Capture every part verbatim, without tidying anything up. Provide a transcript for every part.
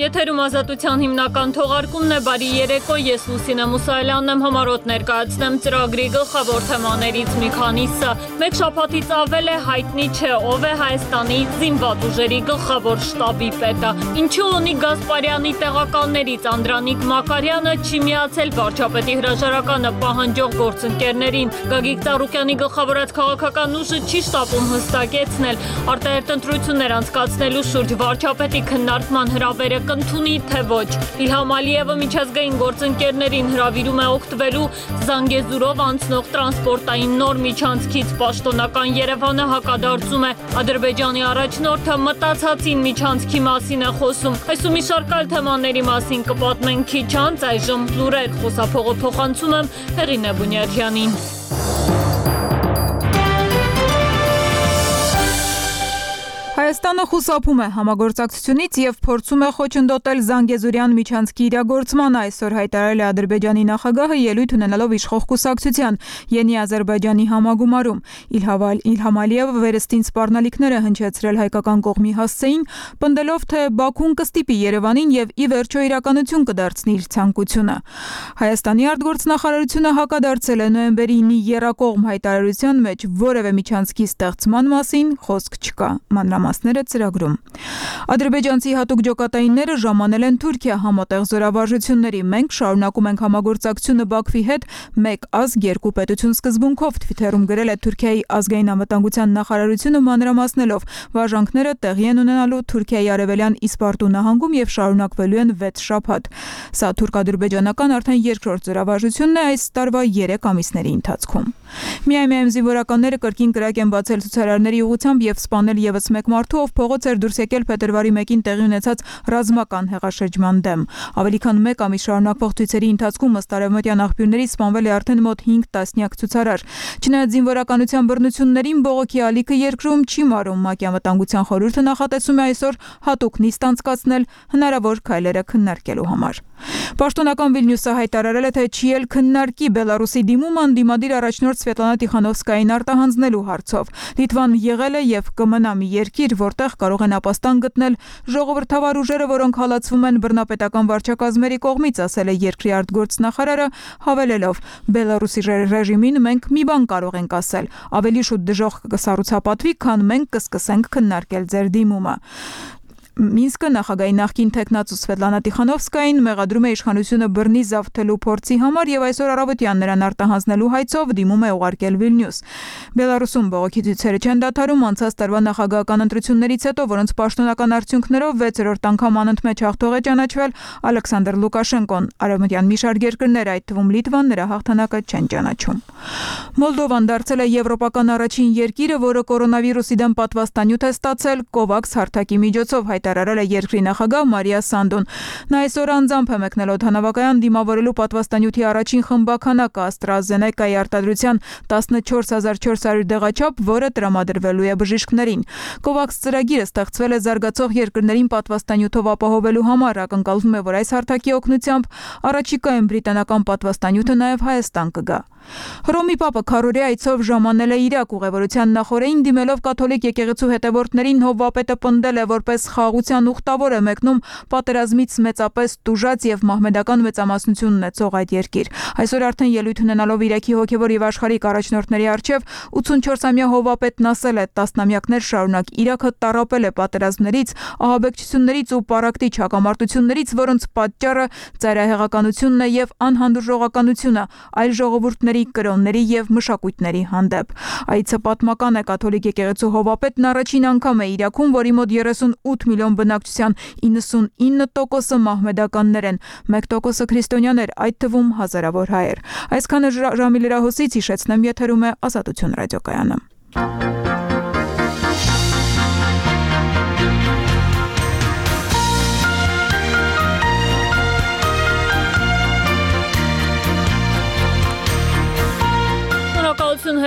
Եթերում ազատության հիմնական թողարկումն է, բարի երեկո, ես Լուսինե Մուսայելյանն եմ, համառոտ ներկայացնեմ ծրագրի գլխավոր թեմաներից մի քանիսը։ Մեկ շաբաթից ավել է հայտնի չէ ով է Հայաստանի զինված ուժերի գլխավոր շտաբի պետը։ Ինչու ունի Գասպարյանի տեղականներից Անդրանիկ Մակարյանը չի միացել վարչապետի հրաժարականը պահանջող գործընկերներին։ Գագիկ Ծառուկյանի գլխավորած քաղաքական ուժը չի շտապում հստակեցնել արտահերտ ընտրություններ անցկացնելու շուրջ վարչապետի քննարկման հրավերը կընդունի թե ոչ։ Իլհամ Ալիևը միջազգային գործընկերներին հրավիրում է օգտվելու Զանգեզուրով անցնող տրանսպորտային նոր միջանցքից։ Պաշտոնական Երևանը հակադարձում է։ Ադրբեջանի առաջնորդը մտածածին միջանցքի մասին է խոսում։ Այս ու մի շարք այլ թեմաների մասին կպատմենք քիչ անց, այժմ լուրեր, խոսափողը փոխանցում եմ Հեղինե Բունյադյանին։ Հայաստանը խուսափում է համագործակցությունից և փորձում է խոչընդոտել Զանգեզուրյան միջանցքի իրագործմանը, այսօր հայտարարել է Ադրբեջանի նախագահը ելույթ ունենալով իշխող կուսակցության Ենի Ադրբեջանի համագումարում։ Իլհամ Ալիևը վերստին սպառնալիքներ է հնչեցրել հայկական կողմի հասցեին, պնդելով, թե Բաքուն կստիպի Երևանին և ի վերջո իրականություն կդարձնի իր ցանկությունը։ Հայաստանի արտգործնախարարությունը հակադարձել է նոյեմբերի եռակողմ հայտարարության մեջ որևէ միջանցքի ստեղծման մասին խոսք չկա։ Մանրամասները ծրագրում։ Ադրբեջանցի հատուկ ջոկատայինները ժամանել են Թուրքիա համատեղ զորավարժությունների։ Մենք շարունակում ենք համագործակցությունը Բաքվի հետ մեկ ազգ երկու պետություն սկզբունքով, Թվիթերում գրել է Թուրքիայի ազգային անվտանգության նախարարությունը, մանրամասնելով վարժանքները տեղի են ունենալու Թուրքիայի արևելյան Իսպարտու նահանգում և շարունակվելու են վեց շաբաթ։ Սա թուրք-ադրբեջանական արդեն երկրորդ զորավարժությունն է այս տարվա երեք ամիսների ընթացքում։ Միայն զինվորականները կրկին կրակ են բացել ցուցարարների ուղղությամբ և սպանել ևս մեկ մարդու, ով փողոց էր դուրս եկել փետրվարի մեկին տեղի ունեցած ռազմական հեղաշրջման դեմ։ Ավելի քան մեկ ամիս շարունակվող ցույցերի ընթացքում ըստ արևմտյան աղբյուրների սպանվել է արդեն մոտ հինգ տասնյակ ցուցարար։ Չնայած զինվորականության բռնություններին բողոքի ալիքը երկրում չի մարում, ՄԱԿ-ի անվտանգության խորհուրդը նախատեսում է այսօր հատուկ նիստ անցկացնել հնարավոր քայլերը քննարկելու համար։ Պաշտոնական Վիլնյուսը հայտարարել է, թե չի էլ քննարկի Բելարուսի դիմումը ընդդիմադիր առաջնորդ Սվետլանա Տիխանովսկային արտահանձնելու հարցով։ Լիտվան եղել է և կմնա մի երկիր, որտեղ կարող են ապաստան գտնել ժողովրդավար ուժերը, որոնք հալածվում են բռնապետական վարչակազմերի կողմից, ասել է երկրի արտգործնախարարը, հավելելով. Բելարուսի ռեժիմին մենք մի բան կարող ենք ասել, ավելի շուտ դժոխք կսառուցապատվի, քան մենք կսկսենք քննարկել ձեր դիմումը։ Մինսկը նախագահի նախկին թեկնածու Սվետլանա Տիխանովսկային մեղադրում է իշխանությունը բռնի զավթելու փորձի համար և այսօր առավոտյան նրան արտահանձնելու հայցով դիմում է ուղարկել Վիլնյուս։ Բելարուսում բողոքի ցույցերը չեն դադարում անցած տարվա նախագահական ընտրություններից հետո, որոնց պաշտոնական արդյունքներով վեցերորդ անգամ անընդմեջ հաղթող է ճանաչվել Ալեքսանդր Լուկաշենկոն։ Արևմտյան մի շարք երկրներ, այդ թվում Լիտվան, նրա հաղթանակը չեն ճանաչում։ Մոլդովան դարձել է եվրոպական առաջին երկիրը, որը կորոնավիրուսի դեմ պատվաստանյութ է ստացել COVAX հարթակի միջոցով, հայտարարել է երկրի նախագահ Մարիա Սանդոն։ Նա այսօր անձամբ է մեկնել օդանավակայան դիմավորելու պատվաստանյութի առաջին խմբաքանակը AstraZeneca-ի արտադրության տասնչորս հազար չորս հարյուր դեղաչափ, որը տրամադրվելու է բժիշկներին։ COVAX ծրագիրը ստեղծվել է զարգացող երկրներին պատվաստանյութով ապահովելու համար, ակնկալվում է, որ այս հարթակի օգնությամբ առաջիկայում բրիտանական պատվաստանյութը նաև Հայաստան կգա։ Հռոմի Պապը քառօրյա այցով ժամանել է Իրաք, ուղևորության նախօրեին դիմելով կաթոլիկ եկեղեցու հետևորդներին հովվապետը պնդել է, որպես խաղաղության ուխտավոր է մեկնում պատերազմից մեծապես տուժած և մահմեդական մեծամասնություն ունեցող այդ երկիր։ Այսօր արդեն ելույթ ունենալով Իրաքի հոգևոր և աշխարհիկ առաջնորդների առջև ութսունչորսամյա հովվապետն ասել է. տասնամյակներ շարունակ Իրաքը տառապել է պատերազմներից, ահաբեկչություններից ու պառակտիչ հակամարտություններից, որոնց պատճառը ծայրահեղականությունն է և անհանդուրժողականությունը այլ ժողովուրդների, կրոնների և մշակույթների հանդեպ։ Այցը պատմական է, կաթոլիկ եկեղեցու հովվապետն առաջին անգամ է Իրաքում, որի մոտ երեսունութ միլիոն բնակչության իննսունինը տոկոսը մահմեդականներ են, մեկ տոկոսը քրիստոնյաներ, այդ թվում հազարավոր հայեր։ Այսքանը ժամի լրահոսից, հիշեցնեմ, եթերում է Ազատություն ռադիոկայանը։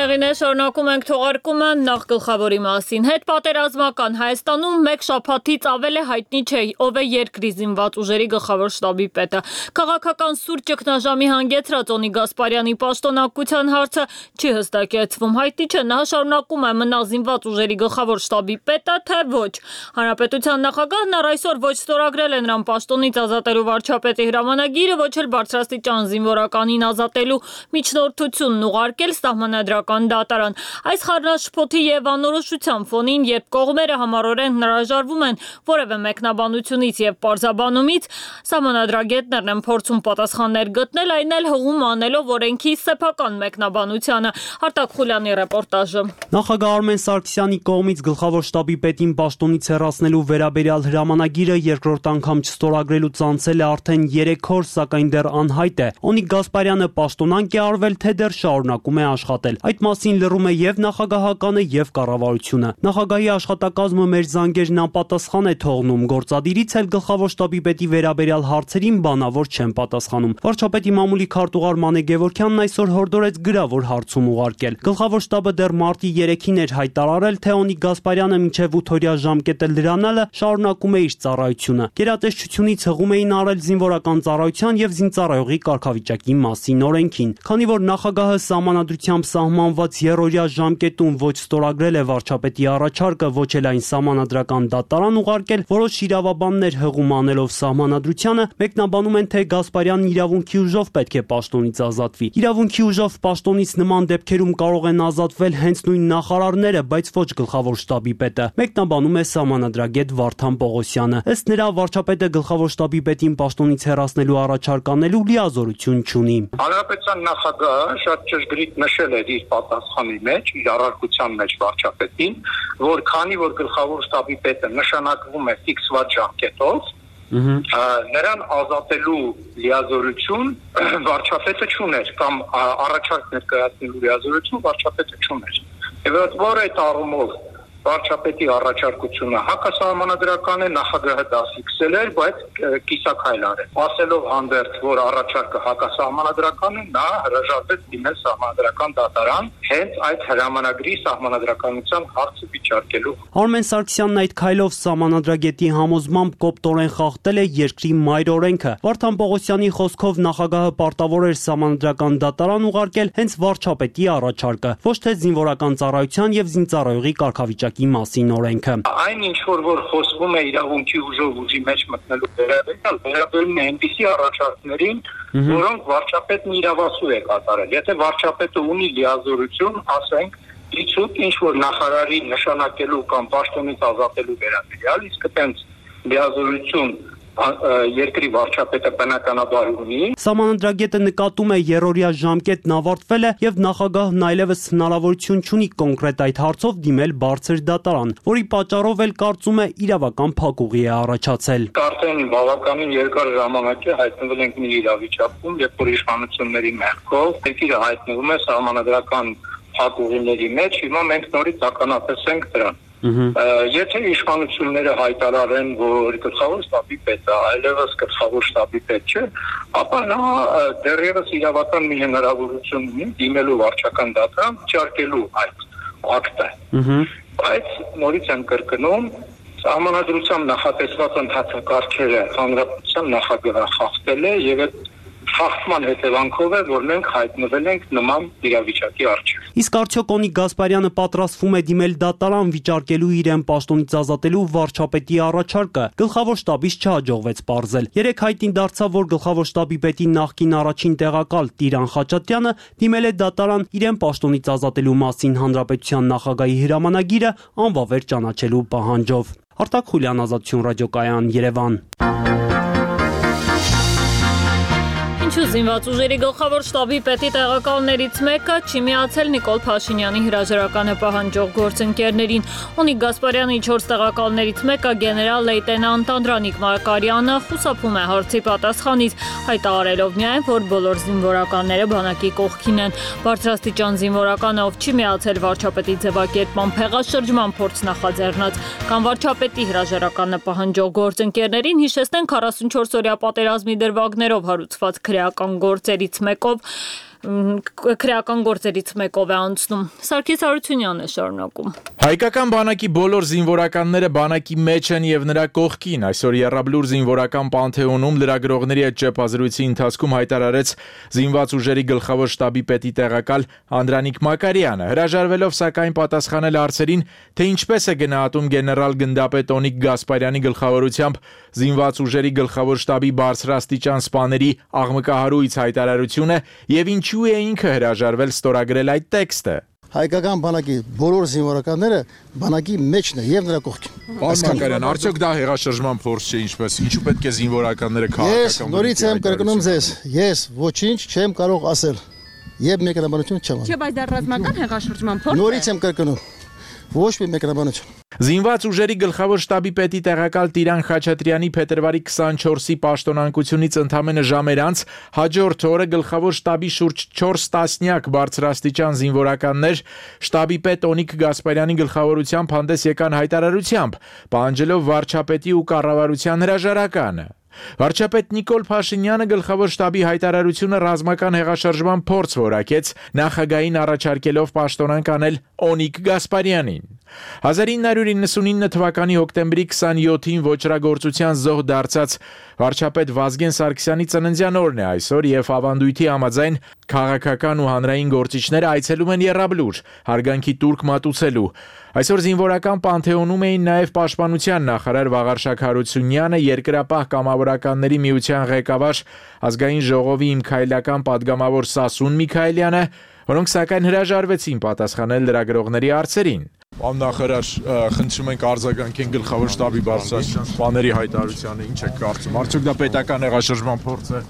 Հեղին է շարունակում ենք թողարկումը նախ գլխավորի մասին։ Հետպատերազմական Հայաստանում մեկ շաբաթից ավել է հայտնի չէ ով է երկրի զինված ուժերի գլխավոր շտաբի պետը։ Քաղաքական սուր ճգնաժամի հանգեցրած Օնիկ Գասպարյանի պաշտոնակության հարցը չի հստակեցվում։ Հայտնի չէ նա շարունակում է մնալ զինված ուժերի գլխավոր շտաբի պետը, թե ոչ։ Հանրապետության նախագահն առ այսօր ոչ ստորագրել է նրան պաշտոնից ազատելու վարչապետի հրամանագիրը, ոչ էլ բարձրաստիճան զինվորականին ազատելու միջնորդությունն ուղարկել Սահմանադրական դատարան։ Այս խառնաշփոթի եւ անորոշության ֆոնին, երբ կողմերը համառորեն հրաժարվում են որևէ մեկնաբանությունից եւ պարզաբանումից, սահմանադրագետներն են փորձում պատասխաններ գտնել, այն էլ հղում անելով օրենքի սեփական մեկնաբանությանը։ Արտակ Խուլյանի ռեպորտաժը։ Նախագահ Արմեն Սարգսյանի կողմից գլխավոր շտաբի պետին պաշտոնից հեռացնելու վերաբերյալ հրամանագիրը երկրորդ անգամ չստորագրելուց անցել է արդեն երեք օր, սակայն դեռ անհայտ է։ Օնիկ Գասպարյանը պաշտոնանկ է արվել, թե դեռ շարունակում է աշխատել։ Այդ մասին լռում է եւ նախագահականը եւ կառավարությունը։ Նախագահի աշխատակազմը մեր զանգերն անպատասխան է թողնում, գործադիրից էլ գլխավոր շտաբի պետի վերաբերյալ հարցերին բանավոր չեն պատասխանում։ Վարչապետի մամուլի քարտուղար Մանե Գևորգյանն այսօր հորդորեց գրավոր հարցում ուղարկել։ Գլխավոր շտաբը դեռ մարտի երեքին էր հայտարարել, թե Օնիկ Գասպարյանը մինչև ութօրյա ժամկետը լրանալը շարունակում է իր ծառայությունը։ Գերատեսչությունից հղում էին արել զինվորական ծառայության եւ զինծառայողի կարգավիճակի մասին օրենքին։ Քանի որ նախագահը սահմանադրությամբ սահմանված երրորդյա ժամկետում ոչ ստորագրել է վարչապետի առաջարկը, ոչ էլ այն սահմանադրական դատարան ուղարկել, որոշ իրավաբաններ հղում անելով սահմանադրությանը մեկնաբանում են, թե Գասպարյանն իրավունքի ուժով պետք է պաշտոնից ազատվի։ Իրավունքի ուժով պաշտոնից նման դեպքերում կարող են ազատվել հենց նույն նախարարները, բայց ոչ գլխավոր շտաբի պետը, մեկնաբանում է սահմանադրագետ Վարդան Պողոսյանը։ Ըստ նրա, վարչապետը գլխավոր շտաբի պետին պաշտոնից հեռացնելու առաջարկ անելու լիազորություն չունի։ Հանրապետության նախագահը շատ ճշգրիտ նշել էր իր պատասխանի մեջ, իր առարկության մեջ վարչապետին, որ քանի որ գլխավոր շտաբի պետը նշանակվում է ֆիքսված ժամկետով, նրան ազատելու լիազորություն վարչապետը չուներ կամ առաջարկ ներկայացնելու լիազորություն վարչապետը չուներ։ Եվ որ այդ առումով վարչապետի առաջարկությունը հակասահմանադրական է, նախագահը դա ֆիքսել էր, բայց կիսաքայլ արել։ Ասելով հանդերձ, որ առաջարկը հակասահմանադրական է, նա հրաժարվեց դիմել սահմանադրական դատարան, հենց այդ հրամանագրի սահմանադրականության հարցը վիճարկելու։ Արմեն Սարգսյանն այդ քայլով սահմանադրագետի համոզմամբ կոպտորեն խախտել է երկրի մայր օրենքը։ Վարդան Պողոսյանի խոսքով նախագահը պարտավոր էր սահմանադրական դատարան ուղարկել հենց վարչապետի առաջարկը, ոչ թե զինվորական ծառայության եւ զինծառայողի կարգավիճակի մասին օրենքը։ Այն ինչ որ որ խոսվում է իրավունքի ուժով ուժի մեջ մտնելու վերաբերյալ, վերաբերում է այնպիսի առաջարկներին, որոնք վարչապետն իրավասու է կատարել։ Եթե վարչապետը ունի լիազորություն, ասենք, իցուկ ինչ որ նախարարի նշանակելու կամ պաշտոնից ազատելու վերաբերյալ, իսկ այդպես լիազորություն երկրի վարչապետը բնականաբար ունի։ Սահմանադրագետը նկատում է երրորդյա ժամկետն ավարտվել է եւ նախագահն այլևս հնարավորություն չունի կոնկրետ այդ հարցով դիմել բարձր դատարան, որի պատճառով էլ կարծում է իրավական փակուղի է առաջացել։ Արդեն բավականին երկար ժամանակ է հայտնվել ենք մի իրավիճակում, երբ որ իշխանությունների մեղքով երկիրը հայտնվում է սահմանադրական փակուղիների մեջ, հիմա մենք նորից ականատեսենք դրան։ Եթե իշխանությունները հայտարարեն, որ գլխավոր շտաբի պետը այլևս գլխավոր շտաբի պետ չէ, ապա նա դեռևս իրավական մի հնարավորություն ունի դիմելու վարչական դատարան վճարելու այդ ակտը։ Բայց նորից եմ կրկնում, սահմանադրությամբ նախատեսված ընթացակարգերը հանրապետության նախագահը խախտել է եւ այդ խախտման հետևանքով է, որ մենք հայտնվել ենք նման իրավիճակի առջև։ Իսկ արդյոք Օնիկ Գասպարյանը պատրաստվում է դիմել դատարան վիճարկելու իրեն պաշտոնից ազատելու վարչապետի առաջարկը։ Գլխավոր շտաբից չհաջողվեց պարզել։ Երեք հայտնի դարձավ, որ գլխավոր շտաբի պետի նախկին առաջին տեղակալ Տիրան Խաչատրյանը դիմել է դատարան իրեն պաշտոնից ազատելու մասին հանրապետության նախագահի հրամանագիրը անվավեր ճանաչելու պահանջով։ Արտակ Խուլյան, Ազատություն ռադիոկայան, Երևան։ Ինչու զինված ուժերի գլխավոր շտաբի պետի տեղակալներից մեկը չի միացել Նիկոլ Փաշինյանի հրաժարականը պահանջող գործընկերներին։ Օնիկ Գասպարյանի չորս տեղակալներից մեկը գեներալ լեյտենանտ Անդրանիկ Մարկարյանը խուսափում է հարցի պատասխանից, հայտարարելով միայն, որ բոլոր զինվորականները բանակի կողքին են։ Բարձրաստիճան զինվորականը, ով չի միացել վարչապետի ձևակերպման փեղաշրջման փորձ նախաձեռնած կամ վարչապետի հրաժարականը պահանջող գործընկերներին, հիշեցնեն քառասունչորս օրյա պատերազմի դրվագներով հարուցված քրեական գործերից մեկով քրեական գործերից մեկով է անցնում։ Սարգիս Հարությունյանն է շարունակում։ Հայկական բանակի բոլոր զինվորականները բանակի մեջ են եւ նրա կողքին։ Այսօր Եռաբլուր զինվորական պանթեոնում լրագրողների հետ ճեպազրույցի ընթացքում հայտարարեց զինված ուժերի գլխավոր շտաբի պետի տեղակալ Անդրանիկ Մակարյանը, հրաժարվելով սակայն պատասխանել հարցերին, թե ինչպես է գնահատում գեներալ գնդապետ Օնիկ Գասպարյանի գլխավորությամբ զինված ուժերի գլխավոր շտաբի բարձրաստիճան սպաների աղմկահարույց հայտարարությունը եւ ինչու է ինքը հրաժարվել ստորագրել այդ տեքստը։ Հայկական բանակի բոլոր զինվորականները բանակի մեջն է եւ նրա կողքին։ Պարոն Մակարյան, արդյոք դա հեղաշրջման փորձ չէ, ինչպես ինչու պետք է զինվորականները Ես քաղաքական նորից եմ կրկնում ձեզ, ես ոչինչ չեմ կարող ասել եւ մեկնաբանություն չեմ անում։ Չէ, բայց դա ռազմական հեղաշրջման փորձ է։ Նորից եմ կրկնում։ Ոչ մի մեկնաբանություն։ Զինված ուժերի գլխավոր շտաբի պետի տեղակալ Տիրան Խաչատրյանի փետրվարի քսանչորսի պաշտոնանկությունից ընդամենը ժամեր անց հաջորդ օրը գլխավոր շտաբի շուրջ չորս տասնյակ բարձրաստիճան զինվորականներ շտաբի պետ Օնիկ Գասպարյանի գլխավորությամբ հանդես եկան հայտարարությամբ, պահանջելով վարչապետի ու կառավարության հրաժարականը։ Վարչապետ Նիկոլ Փաշինյանը գլխավոր շտաբի հայտարարությունը ռազմական հեղաշրջման փորձ որակեց, նախագահին առաջարկելով պաշտոնանկ անել Օնիկ Գասպարյանին։ հազար ինը հարյուր իննսունինը թվականի հոկտեմբերի քսանյոթին ոչրագործության զոհ դարձած վարչապետ Վազգեն Սարգսյանի ծննդյան օրն է այսօր եւ ավանդույթի համաձայն քաղաքական ու հանրային գործիչները այցելում են Եռաբլուր, հարգանքի տուրք մատուցելու։ Այսօր զինվորական պանթեոնում էին նաև պաշտպանության նախարար Վաղարշակ Հարությունյանը, երկրապահ կամավորականների միության ղեկավար ազգային ժողովի իմքայլական падգամավոր Սասուն Միքայելյանը, որոնք սակայն հրաժարվեցին պատասխանել լրագրողների հարցերին։ Պարոն նախարար, խնդրում ենք արձագանքեն գլխավոր շտաբի բարձրաստիճան սպաների հայտարարությանը, ինչ եք կարծում։ Արդյոք դա պետական հեղաշրջման փորձ է։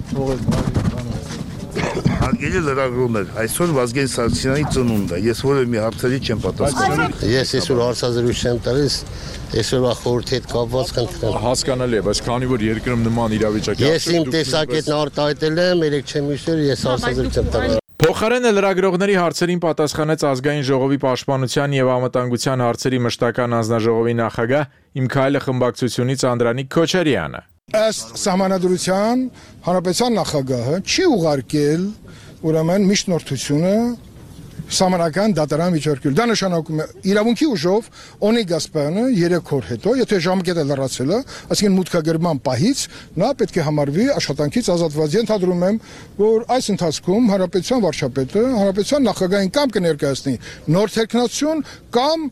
Հարգելի լրագրողներ, այսօր Վազգեն Սարգսյանի ծնունդն է, ես որևէ մի հարցերի չեմ պատասխանում։ Ես այսօր հարցազրույց չեմ տալիս, այսօրվա խորհրդի հետ կապված խնդրեմ։ Հասկանալի է, բայց քանի որ երկրում նման իրավիճակ է, ես իմ տեսակետն արտահայտել եմ, երեք չեմ հիշել, ես հարցազրույց եմ տալիս։ Փոխարենը լրագրողների հարցերին պատասխանեց ազգային ժողովի պաշտպանության եւ անվտանգության հարցերի մշտական անձնաժողովի նախագահ Իմքայլը խմբակցությունից Անդրանիկ Քոչարյանը։ Ըստ սահմանադրության հանրապետության նախագահը չի ուղարկել ուրեմն միջնորդությունը Սահմանական դատարան վիճարկել։ Դա նշանակում է իրավունքի ուժով Օնիկ Գասպարյանը երեք օր հետո, եթե ժամկետը լրացել է, այսինքն մուտքագրման պահից, նա պետք է համարվի աշխատանքից ազատված։ Ենթադրում եմ, որ այս ընթացքում հանրապետության վարչապետը հանրապետության նախագահին կամ կներկայացնի նոր թեկնածություն կամ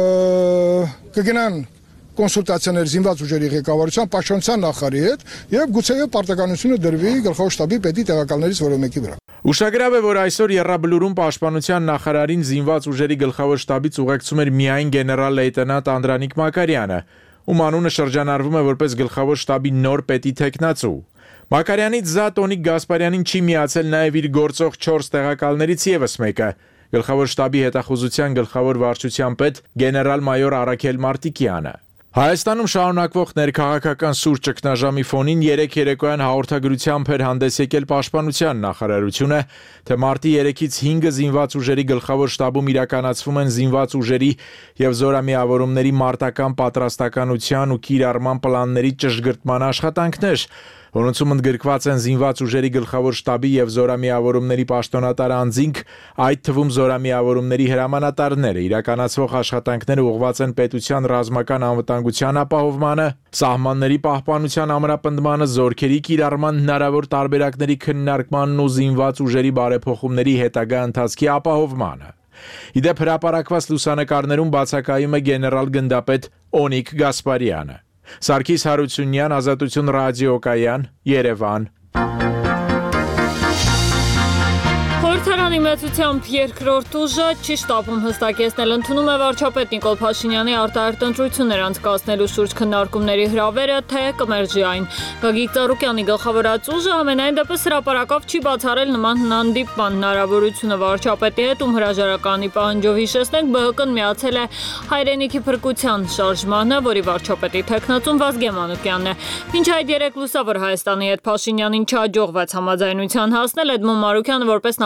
կգնան կոնսուլտացիաներ զինված ուժերի ղեկավարության պաշտպանության նախարարի հետ եւ գուցեև պարտականությունը դրվի գլխավոր շտաբի պետի տեղակալներից որևէ մեկի վրա։ Ուշագրավ է, որ այսօր Եռաբլուրում պաշտպանության նախարարին զինված ուժերի գլխավոր շտաբից ուղեկցում էր միայն գեներալ լեյտենանտ Անդրանիկ Մակարյանը, ում անունը շրջանառվում է որպես գլխավոր շտաբի նոր պետի թեկնածու։ Մակարյանից զատ Օնիկ Գասպարյանին չի միացել նաև իր գործող չորս տեղակալներից եւս մեկը՝ գլխավոր շտաբի հետախուզության գլխավոր վարչության պետ գեներալ-մայոր Արաքել Մարտիկյանը։ Հայաստանում շարունակվող ներքաղաքական սուր ճգնաժամի ֆոնին երեք երեկոյան հաղորդագրությամբ էր հանդես եկել պաշտպանության նախարարությունը, թե մարտի երեքից հինգը զինված ուժերի գլխավոր շտաբում իրականացվում են զինված ուժերի եւ զորամիավորումների մարտական պատրաստականության ու կիրառման պլանների ճշգրտման աշխատանքներ, որոնցում ընդգրկված են զինված ուժերի գլխավոր շտաբի եւ զորամիավորումների պաշտոնատար անձինք, այդ թվում զորամիավորումների հրամանատարները, իրականացվող աշխատանքները ուղղված են պետության ռազմական անվտանգության ապահովմանը, սահմանների պահպանության ամրապնդմանը, զորքերի կիրառման հնարավոր տարբերակների քննարկմանն ու զինված ուժերի բարեփոխումների հետագա ընթացքի ապահովմանը։ Իդեպ հրապարակված լուսանկարներում բացակայում է գեներալ գնդապետ Օնիկ Գասպարյանը։ Սարգիս Հարությունյան, Ազատություն ռադիոկայան, Երևան։ Խորհրդարանի մեծությամբ երկրորդ ուժը չի շտապում հստակեցնել, ընդունում է վարչապետ Նիկոլ Փաշինյանի արտահերտ ընտրություններ անցկացնելու շուրջ քննարկումների հրավերը, թե կմերժի այն։ Գագիկ Ծառուկյանի գլխավորած ուժը ամենայն դեպս հրապարակավ չի բացառել նման հանդիպման հնարավորությունը վարչապետի հետ, ում հրաժարականի պահանջով հիշեցնենք ԲՀԿ-ն միացել է հայրենիքի փրկության շարժմանը, որի վարչապետի թեկնածուն Վազգեն Մանուկյանն է։ Մինչ այդ երեք լուսավոր Հայաստանի հետ Փաշինյանին չհաջողվեց համաձայնության հասնել, Էդմոն Մարուկյանը որպես նախապայման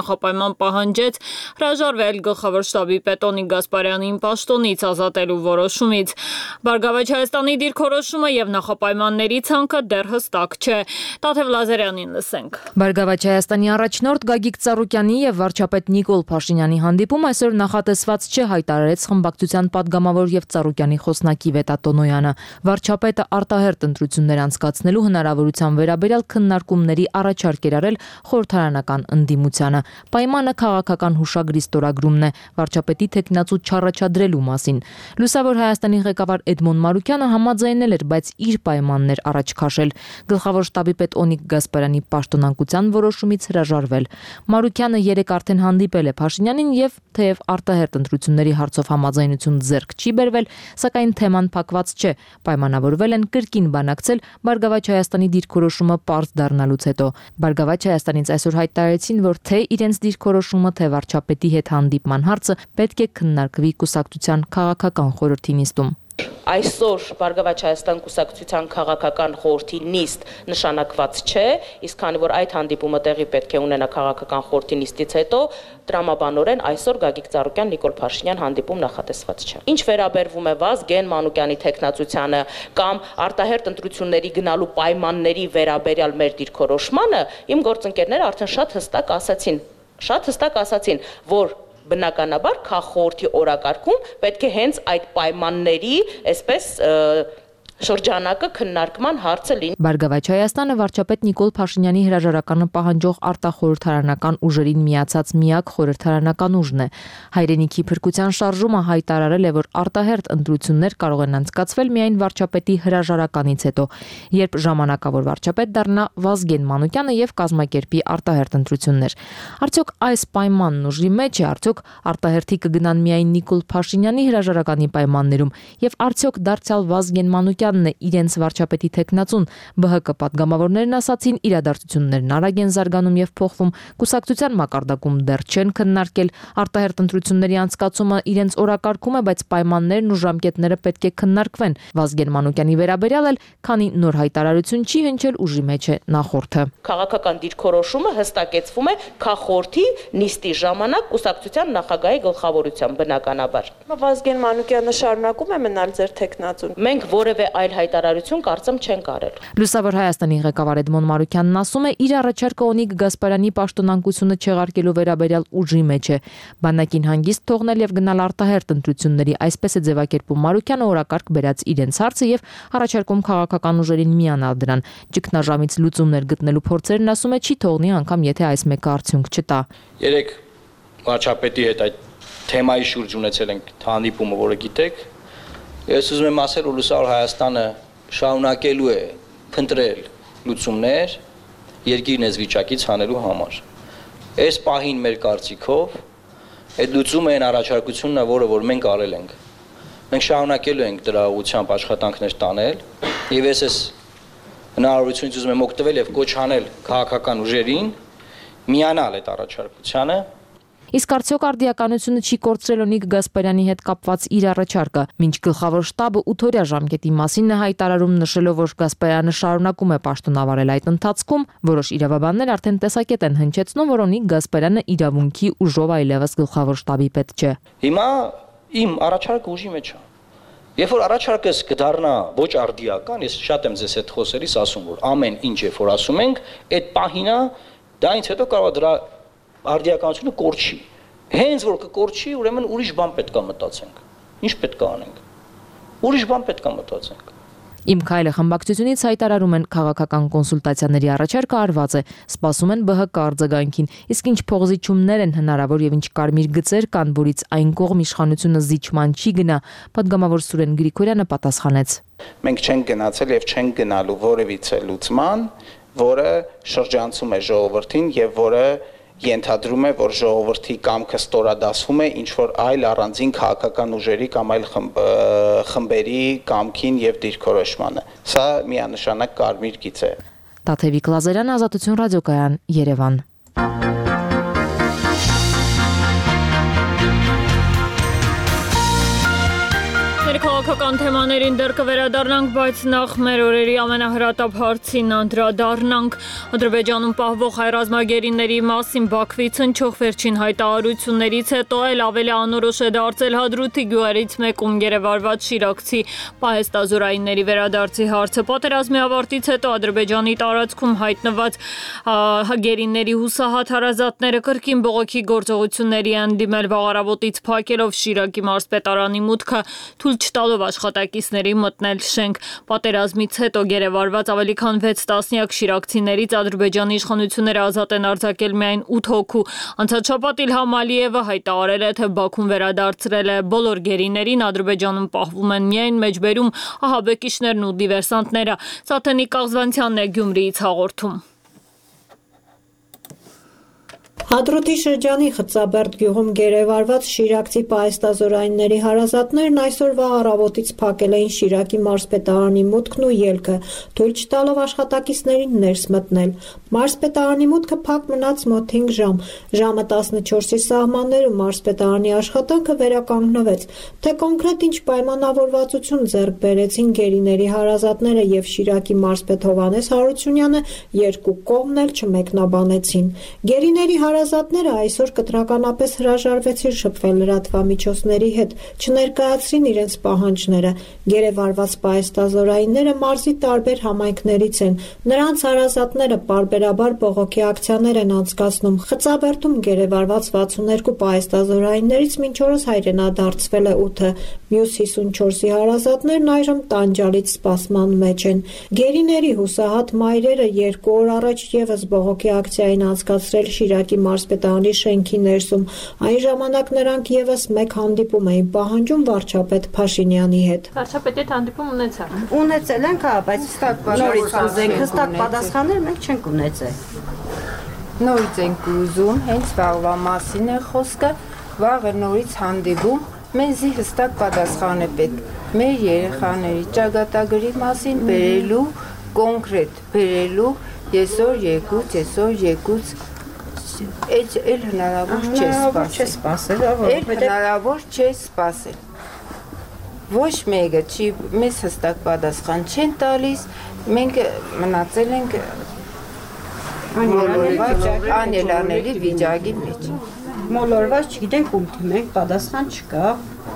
Սարգսյանն պահանջեց հրաժարվել գլխավոր շտաբի պետ Օնիկ Գասպարյանին պաշտոնից ազատելու որոշումից։ Բարգավաճ Հայաստանի դիրքորոշումը եւ նախապայմանների ցանկը դեռ հստակ չէ։ Տաթև Լազարյանին լսենք։ Բարգավաճ Հայաստանի առաջնորդ Գագիկ Ծառուկյանի եւ վարչապետ Նիկոլ Փաշինյանի հանդիպում այսօր նախատեսված չէ, հայտարարեց խմբակցության падգամավոր եւ Ծառուկյանի խոսնակի Վետա Տոնոյանը։ Վարչապետը արտահերտ ընտրություններ անցկացնելու հնարավորության վերաբերյալ քննարկումների առաջարկ էր արել խորհրդարանական ընդդիմությանը։ Պայմանը քաղաքական հուշագրի ստորագրումն է, վարչապետի թեկնածու չառաջադրելու մասին։ Լուսավոր Հայաստանի ղեկավար Էդմոն Մարուկյանը համաձայնել էր, բայց իր պայմաններ առաջ քաշել։ Գլխավոր շտաբի պետ Օնիկ Գասպարյանի պաշտոնանկության որոշումից հրաժարվել։ Մարուկյանը երեկ արդեն հանդիպել է Փաշինյանին եւ թեև արտահերտ ընտրությունների հարցով համաձայնություն ձեռք չի բերվել, սակայն թեման փակված չէ։ Պայմանավորվել են կրկին բանակցել Բարգավաճ Հայաստանի դիրքորոշումը պարզ դառնալուց հետո։ Բարգավաճ Հայաստանից այսօր հայտարարեցին, որ թե իրենց դիրքորոշումը, թե վարչապետի հետ հանդիպման հարցը պետք է քննարկվի կուսակցության քաղաքական խորհրդի նիստում։ Այսօր Բարգավաճ Հայաստան կուսակցության քաղաքական խորհրդի նիստ նշանակված չէ, իսկ քանի որ այդ հանդիպումը տեղի պետք է ունենա քաղաքական խորհրդի նիստից հետո, տրամաբանորեն այսօր Գագիկ Ծառուկյան Նիկոլ Փաշինյան հանդիպում նախատեսված չէ։ Ինչ վերաբերվում է Վազգեն Մանուկյանի թեկնածությանը կամ արտահերտ ընտրությունների գնալու պայմանների վերաբերյալ մեր դիրքորոշմանը, իմ գործընկերները արդեն շատ հստակ ասացին, շատ հստակ ասացին, որ բնականաբար քաղաքորթի օրակարգում պետք է հենց այդ պայմանների, այսպես շրջանակը քննարկման հարցը լինի։ Բարգավաճ Հայաստանը վարչապետ Նիկոլ Փաշինյանի հրաժարականը պահանջող արտախորհրդարանական ուժերին միացած միակ խորհրդարանական ուժն է։ Հայրենիքի փրկության շարժումը հայտարարել է, որ արտահերտ ընտրություններ կարող են անցկացվել միայն վարչապետի հրաժարականից հետո, երբ ժամանակավոր վարչապետ դառնա Վազգեն Մանուկյանը եւ կազմակերպի արտահերտ ընտրություններ։ Արդյոք այս պայմանն ուժի մեջ է, արդյոք արտահերթի կգնան միայն Նիկոլ Փաշինյանի հրաժարականի պայմաններում եւ արդյոք դարձյալ Վազգեն Մանուկյանը է իրենց վարչապետի թեկնածուն։ Բ Հ Կ պատգամավորներն ասացին, իրադարձություններն արագ են զարգանում եւ փոխվում, կուսակցության մակարդակում դեռ չեն քննարկել, արտահերտ ընտրությունների անցկացումը իրենց օրակարգում է, բայց պայմաններն ու ժամկետները պետք է քննարկվեն։ Վազգեն Մանուկյանի վերաբերյալ էլ, քանի նոր հայտարարություն չի հնչել, ուժի մեջ է նախորդը։ Քաղաքական դիրքորոշումը հստակեցվում է քաղաքորթի նիստի ժամանակ կուսակցության նախագահի գլխավորությամբ, բնականաբար։ Վազգեն Մանուկյանը շարունակում է մնալ ձեր թեկնածուն։ Մենք որևէ այլ հայտարարություն կարծեմ չենք արել։ Լուսավոր Հայաստանի ղեկավար Էդմոն Մարուկյանն ասում է, իր առաջարկը Օնիկ Գասպարյանի պաշտոնանկությունը չեղարկելու վերաբերյալ ուժի մեջ է։ Բանակին հանգիստ թողնել եւ գնալ արտահերտ ընտրությունների, այսպես է ձևակերպում Մարուկյանը օրակարգ բերած իրենց հարցը եւ առաջարկում քաղաքական ուժերին միանալ դրան։ Ճգնաժամից լուծումներ գտնելու փորձերն, ասում է, չի թողնի անգամ եթե այս մեկը արդյունք չտա։ Երեք վարչապետի հետ այդ թեմայի շուրջ ունեցել ենք հանդիպումը, որը գիտեք։ Ես ուզում եմ ասել, որ Լուսավոր Հայաստանը շարունակելու է փնտրել լուծումներ երկիրն այս վիճակից հանելու համար։ Այս պահին մեր կարծիքով այդ լուծումը այն առաջարկությունն է, որը որ մենք արել ենք։ Մենք շարունակելու ենք դրա ուղղությամբ աշխատանքներ տանել եւ ես այս հնարավորությունից ուզում եմ օգտվել եւ կոչ անել քաղաքական ուժերին միանալ այդ առաջարկությանը։ Իսկ արդյոք արդիականությունը չի կորցրել Օնիկ Գասպարյանի հետ կապված իր առաջարկը։ Մինչ գլխավոր շտաբը ութօրյա ժամկետի մասին է հայտարարում, նշելով, որ Գասպարյանը շարունակում է պաշտոնավարել այդ ընթացքում, որոշ իրավաբաններ արդեն տեսակետ են հնչեցնում, որ Օնիկ Գասպարյանը իրավունքի ուժով այլևս գլխավոր շտաբի պետ չէ։ Հիմա իմ առաջարկը ուժի մեջ է։ Երբ որ առաջարկս կդառնա ոչ արդիական, ես շատ եմ ձեզ հետ խոսելիս ասում, որ ամեն ինչ երբ որ ասում ենք, այդ պահինա դա ինձ հետո կարող է դրա արդիականությունը կորչի։ Հենց որ կկորչի, ուրեմն ուրիշ բան պետք է մտածենք։ Ինչ պետք է անենք։ Ուրիշ բան պետք է մտածենք։ Իմ քայլը խմբակցությունից հայտարարում են քաղաքական կոնսուլտացիաների առաջարկը արված է, սպասում են Բ Հ Կ արձագանքին, իսկ ինչ փողզիչումներ են հնարավոր եւ ինչ կարմիր գծեր կան, որից այն կողմ իշխանությունը զիջման չի գնա, պատգամավոր Սուրեն Գրիգորյանը պատասխանեց։ Մենք չենք գնացել եւ չենք գնալու որևիցե լուծման, որը շրջանցում է ժողովրդին եւ որը ենթադրում է, որ ժողովրդի կամքը ստորադասվում է ինչ որ այլ առանձին քաղաքական ուժերի կամ այլ խմբերի կամքին եւ դիրքորոշմանը։ Սա միանշանակ կարմիր գիծ է։ Տաթևիկ Լազարյան, Ազատություն ռադիոկայան, Երևան։ Քաղաքական թեմաներին դեռ կվերադառնանք, բայց նախ մեր օրերի ամենահրատապ հարցին անդրադառնանք։ Ադրբեջանում պահվող հայ ռազմագերիների մասին Բաքվից հնչող վերջին հայտարարություններից հետո էլ ավելի անորոշ է դարձել Հադրութի գյուղերից մեկում գերեվարված շիրակցի պահեստազորայինների վերադարձի հարցը։ Պատերազմի ավարտից հետո Ադրբեջանի տարածքում հայտնված գերիների հուսահատ հարազատները կրկին բողոքի գործողությունների են դիմել վաղարավոտից փակելով Շիրակի մարզպետարանի մուտքը, թույլ չտալով աշխատակիցների մտնել շենք։ Պատերազմից հետո գերեվարված ավելի քան վեց տասնյակ շիրակցիներից Ադրբեջանի իշխանությունները ազատ են արձակել միայն ութ հոգու։ Անցած շաբաթ Իլհամ Ալիևը հայտարարել է, թե Բաքուն վերադարձրել է բոլոր գերիներին, Ադրբեջանում պահվում են միայն մեջբերում ահաբեկիչներն ու դիվերսանտները։ Սաթենիկ Կաղզվանցյանն է Գյումրիից հաղորդում։ Հադրութի շրջանի Խծաբերդ գյուղում գերեվարված շիրակցի պահեստազորայինների հարազատներն այսօր վաղ առավոտից փակել էին Շիրակի մարզպետարանի մուտքն ու ելքը, թույլ չտալով աշխատակիցներին ներս մտնել։ Մարզպետարանի մուտքը փակ մնաց մոտ հինգ ժամ։ Ժամը տասնչորսի սահմաններում մարզպետարանի աշխատանքը վերականգնվեց։ Թե կոնկրետ ինչ պայմանավորվածություն ձեռք բերեցին գերիների հարազատները եւ Շիրակի մարզպետ Հովհաննես Հարությունյանը, երկու կողմն էլ չմեկնաբանեցին։ Գերիների հարազատները այսօր կտրականապես հրաժարվեցին շփվել լրատվամիջոցների հետ, չներկայացրին իրենց պահանջները։ Գերեվարված պահեստազորայինները մարզի տարբեր համայնքներից են։ Նրանց հարազատները պարբերաբար բողոքի ակցիաներ են անցկացնում։ Խծաբերդում գերեվարված վաթսուններկու պահեստազորայիններից մինչ օրս հայրենադարձվել է ութը։ Մյուս հիսունչորսի հարազատներն այժմ տանջալից սպասման մեջ են։ Գերիների հուսահատ մայրերը երկու օր առաջ ևս բողոքի ակցիա են անցկացրել Շիրակի մարզպետարանի շենքի ներսում։ Այն ժամանակ նրանք ևս մեկ հանդիպում էին պահանջում վարչապետ Փաշինյանի հետ։ Վարչապետի հետ հանդիպում ունեցա։ Ունեցել ենք, հա, բայց հստակ պատասխաններ մենք չենք ունեցել։ Նորից ենք ուզում, հենց վաղվա մասին է խոսքը, վաղը նորից հանդիպում, մեզի հստակ պատասխան է պետք։ Մեր երեխաների ճակատագրի մասին բերելու, կոնկրետ բերելու, եսօր եկուց, եսօր եկուց Էլ էլ հնարավոր չէ սպասել, էլ հնարավոր չէ սպասել։ Ոչ մեկը չի մեզ հստակ պատասխան չեն տալիս, մենք մնացել ենք անելանելի վիճակի մեջ։ Մոլորված չգիտենք ում թիմենք, պատասխան չկա։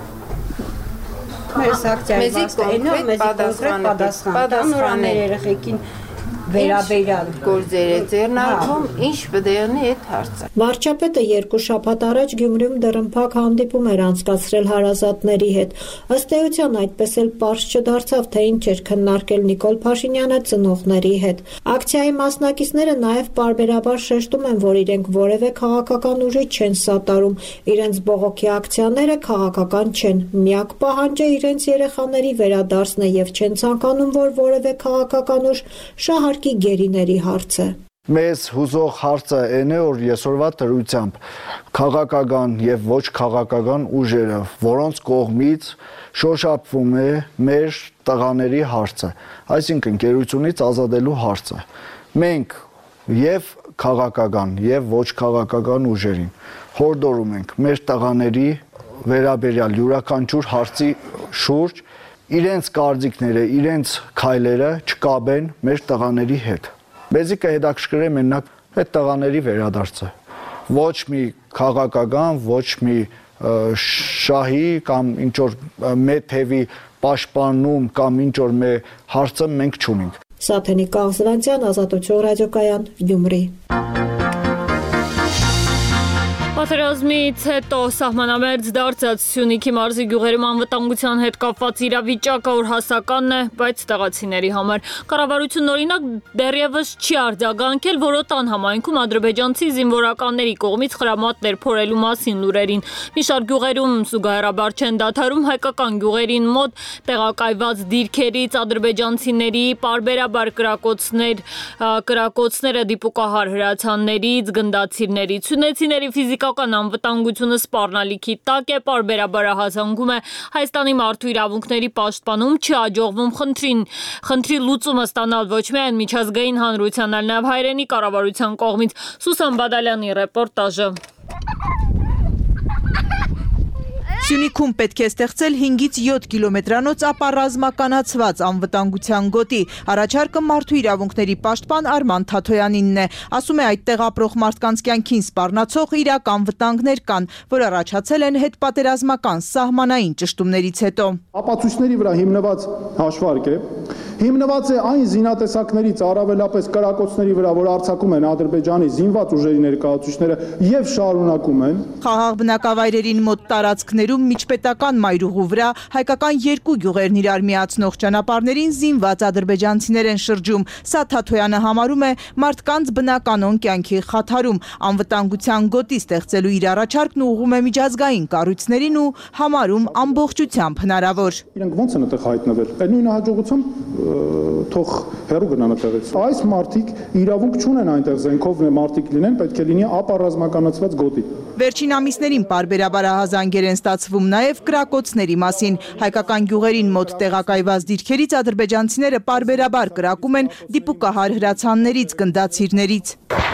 Մեր ակցիայի վաստայինը մեզ կոնկրետ պատասխան, նորաներ երեխեքին վերաբերյալ գործերը ձեռնարկում, ինչ բդերնի այդ հարցը։ Վարչապետը երկու շաբաթ առաջ Գյումրիում դռնփակ հանդիպում էր անցկացրել հարազատների հետ։ Ըստ էության այդպես էլ պարզ չդարձավ, թե ինչ էր քննարկել Նիկոլ Փաշինյանը ծնողների հետ։ Ակցիայի մասնակիցները նաև պարբերաբար շեշտում են, որ իրենք որևէ քաղաքական ուժի չեն սատարում, իրենց բողոքի ակցիաները քաղաքական չեն։ Միակ պահանջը իրենց երեխաների վերադարձն է եւ չեն ցանկանում, որ որևէ քաղաքական ուժ շահարկի գերիների հարցը։ Մեզ հուզող հարցը այն է, որ այսօրվա դրությամբ քաղաքական եւ ոչ քաղաքական ուժերը, որոնց կողմից շոշափվում է մեր տղաների հարցը, այսինքն գերությունից ազատելու հարցը։ Մենք եւ քաղաքական եւ ոչ քաղաքական ուժերին հորդորում ենք մեր տղաների վերաբերյալ յուրաքանչյուր հարցի շուրջ իրենց կարծիքները, իրենց քայլերը չկապեն մեր տղաների հետ։ Մեզի կհետաքրքրի մենակ այդ տղաների վերադարձը։ Ոչ մի քաղաքական, ոչ մի շահի կամ ինչ որ մեթևի պաշտպանում կամ ինչ որ մե հարցը մենք չունենք։ Սաթենիկ Կաղզվանցյան, Ազատություն ռադիոկայան, Գյումրի։ Պատերազմից հետո սահմանամերձ դարձած Սյունիքի մարզի գյուղերում անվտանգության հետ կապված իրավիճակը օրհասականն է, բայց տեղացիների համար կառավարությունն օրինակ դեռևս չի արձագանքել Որոտան համայնքում ադրբեջանցի զինվորականների կողմից խրամատներ փորելու մասին լուրերին։ Մի շարք գյուղերում զուգահեռաբար չեն դադարում հայկական գյուղերին մոտ տեղակայված դիրքերից ադրբեջանցիների պարբերաբար կրակոցներ, կրակոցները դիպուկահար հրացաններից, գնդացիրներից, սյունեցիների ֆիզիկա անվտանգությունը սպառնալիքի տակ է, պարբերաբար ահազանգում է Հայաստանի մարդու իրավունքների պաշտպանում, չհաջողվում խնդրին, խնդրի լուծումը ստանալ ոչ միայն միջազգային հանրության, այլ նաև հայրենի կառավարության կողմից։ Սուսան Բադալյանի ռեպորտաժը։ Սյունիքում պետք է ստեղծել հինգից յոթ կիլոմետրանոց ապառազմականացված անվտանգության գոտի։ Առաջարկը մարդու իրավունքների պաշտպան Արման Թաթոյանինն է։ Ասում է, այդտեղ ապրող մարդկանց կյանքին սպառնացող իրական վտանգներ կան, որ առաջացել են հետպատերազմական սահմանային ճշտումներից հետո։ Ապացույցների վրա հիմնված հաշվարկ է, հիմնված է այն զինատեսակներից, առավելապես կրակոցների վրա, որ արձակում են Ադրբեջանի զինված ուժերի ներկայացուցիչները եւ շարունակում են։ Խաղաղ բնակավայրերին մոտ տարածքներում միջպետական մայրուղու վրա հայկական երկու գյուղերն իրար միացնող ճանապարհներին զինված ադրբեջանցիներ են շրջում։ Սա Թաթոյանը համարում է մարդկանց բնականոն կյանքի խաթարում։ Անվտանգության գոտի ստեղծելու իր առաջարկն ուղղում է միջազգային կառույցներին ու համարում ամբողջությամբ հնարավոր։ Իրենք ո՞նց են այդտեղ հայտնվել։ Այդ նույն հաջողությամբ թող հերու գնան այդտեղից։ Այս մարդիկ իրավունք չունեն այնտեղ զենքով մարդիկ լինեն, պետք է լինի ապառազմականացված գոտի։ Վերջին ամիսներին պարբերաբար ահազանգեր են ստացվում նաև կրակոցների մասին։ Հայկական գյուղերին մոտ տեղակայված դիրքերից ադրբեջանցիները պարբերաբար կրակում են դիպուկահար հրացաններից, գնդացիրներից։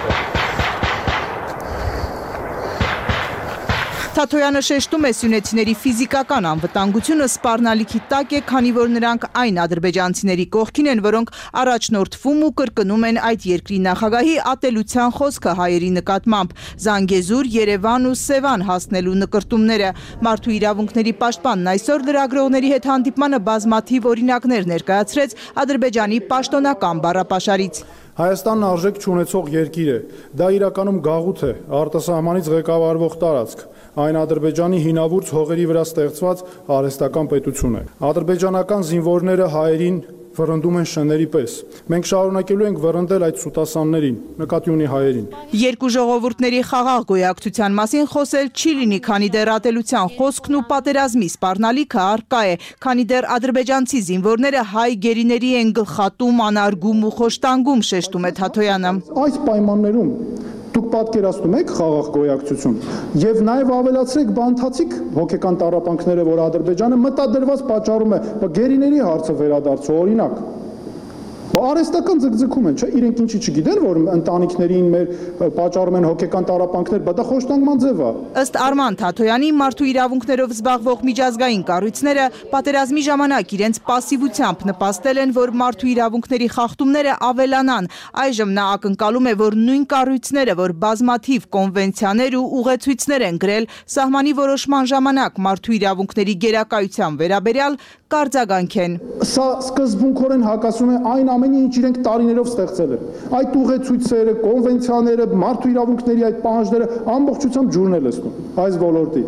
Թաթոյանը շեշտում է սյունեցիների ֆիզիկական անվտանգությունը սպառնալիքի տակ է, քանի որ նրանք այն ադրբեջանցիների կողքին են, որոնք առաջնորդվում ու կրկնում են այդ երկրի նախագահի ատելության խոսքը հայերի նկատմամբ։ Զանգեզուր, Երևան ու Սևան հասնելու նկրտումները։ Մարդու իրավունքների պաշտպանն այսօր լրագրողների հետ հանդիպմանը բազմաթիվ օրինակներ ներկայացրեց Ադրբեջանի պաշտոնական բառապաշարից։ Հայաստանն արժեք չունեցող երկիր է, դա իրականում գաղութ է, արտասահմանից ղեկավարվող տարածք, այն Ադրբեջանի հինավուրց հողերի վրա ստեղծված արհեստական պետություն է։ Ադրբեջանական զինվորները հայերին վռնդում են շների պես։ Մենք շարունակելու ենք վռնդել այդ սուտասաններին, նկատի ունի հայերին։ Երկու ժողովուրդների խաղաղ գոյակցության մասին խոսել չի լինի, քանի դեռ ատելության խոսքն ու պատերազմի սպառնալիքը առկա է, քանի դեռ ադրբեջանցի զինվորները հայ գերիների են գլխատում, անարգում ու խոշտանգում, շեշտում է Թաթոյանը։ Այս պայմաններում դուք պատկերացնում եք խաղաղ գոյակցություն եւ նաեւ ավելացրեք բանթացիկ հոգեկան տառապանքները, որ Ադրբեջանը մտադրված պատճառում է գերիների հարցը վերադարձու, օրինակ արհեստական ձգձգում են, չէ, իրենք ինչի չգիտեն, որ ընտանիքներին մեր պատճառում են հոգեկան տառապանքներ, բայց դա խոշտանգման ձև է։ Ըստ Արման Թաթոյանի, մարդու իրավունքներով զբաղվող միջազգային կառույցները պատերազմի ժամանակ իրենց պասիվությամբ նպաստել են, որ մարդու իրավունքների խախտումները ավելանան։ Այժմ նա ակնկալում է, որ նույն կառույցները, որ բազմաթիվ կոնվենցիաներ ու ուղեցույցներ են գրել սահմանի որոշման ժամանակ մարդու իրավունքների գերակայության վերաբերյալ, կարձագանքեն։ Սա սկզբունքորեն հակասում է այն ամենի, ինչ իրենք տարիներով ստեղծել են։ Այդ ուղեցույցերը, կոնվենցիաները, մարդու իրավունքների այդ պահանջները ամբողջությամբ ջուրն է լցնում այս ոլորտի։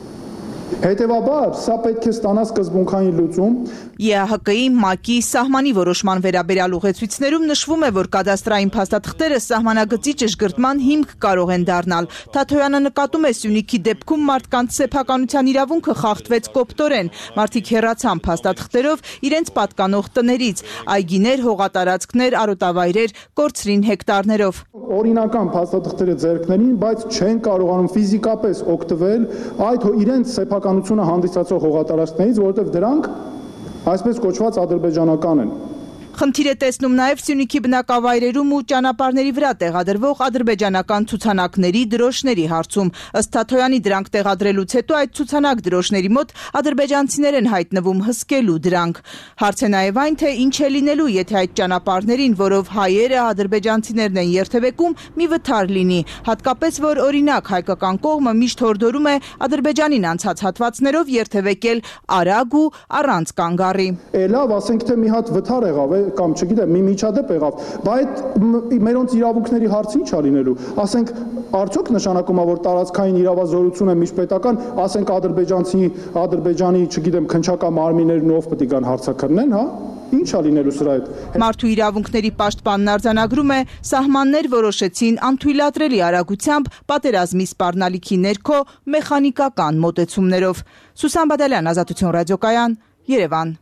Հետևաբար, սա պետք է ստանա սկզբունքային լուծում։ Է Հ Կ-ի, ՄԱԿ-ի սահմանի որոշման վերաբերյալ ուղեցույցներում նշվում է, որ կադաստրային փաստաթղթերը սահմանագծի ճշգրտման հիմք կարող են դառնալ։ Թաթոյանը նկատում է Սյունիքի դեպքում մարդկանց սեփականության իրավունքը խախտվեց կոպտորեն։ Մարդիկ հեռացան փաստաթղթերով իրենց պատկանող տներից, այգիներ, հողատարածքներ, արոտավայրեր կորցրին հեկտարներով։ Օրինական փաստաթղթերը ձեռքներին, բայց չեն կարողանում ֆիզիկապես օգտվել այդ իրենց սեփականությունը հանդիսացող հողատարածքներից, որովհետև դրանք այսպես կոչված ադրբեջանական են։ Խնդիր է տեսնում նաև Սյունիքի բնակավայրերում ու ճանապարհների վրա տեղադրվող ադրբեջանական ցուցանակների, դրոշների հարցում։ Ըստ Թաթոյանի, դրանք տեղադրելուց հետո այդ ցուցանակ դրոշների մոտ ադրբեջանցիներ են հայտնվում հսկելու դրանք։ Հարց է նաև այն, թե ինչ է լինելու, եթե այդ ճանապարհներին, որով հայերը, ադրբեջանցիներն են երթևեկում, մի վթար լինի, հատկապես որ օրինակ հայկական կողմը միշտ հորդորում է Ադրբեջանին անցած հատվածներով երթևեկել արագ ու առանց կանգառի։ Լավ, ասենք թե մի հատ վթար եղավ, կամ չգիտեմ, մի միջադեպ եղավ, բայց այդ մերոնց իրավունքների հարցը ի՞նչ է լինելու։ Ասենք, արդյոք նշանակում է, որ տարածքային իրավազորությունը միջպետական, ասենք ադրբեջանցի, Ադրբեջանի, չգիտեմ, քնչական մարմիններն ով պետք է գան հարցակրնեն, հա։ Ինչ է լինելու սրա հետ։ Մարդու իրավունքների պաշտպանն արձանագրում է, սահմաններ որոշեցին անթույլատրելի արագությամբ պատերազմի սպառնալիքի ներքո մեխանիկական մոտեցումներով։ Սուսան Բադալյան, Ազատություն ռադիոկայան, Երևան։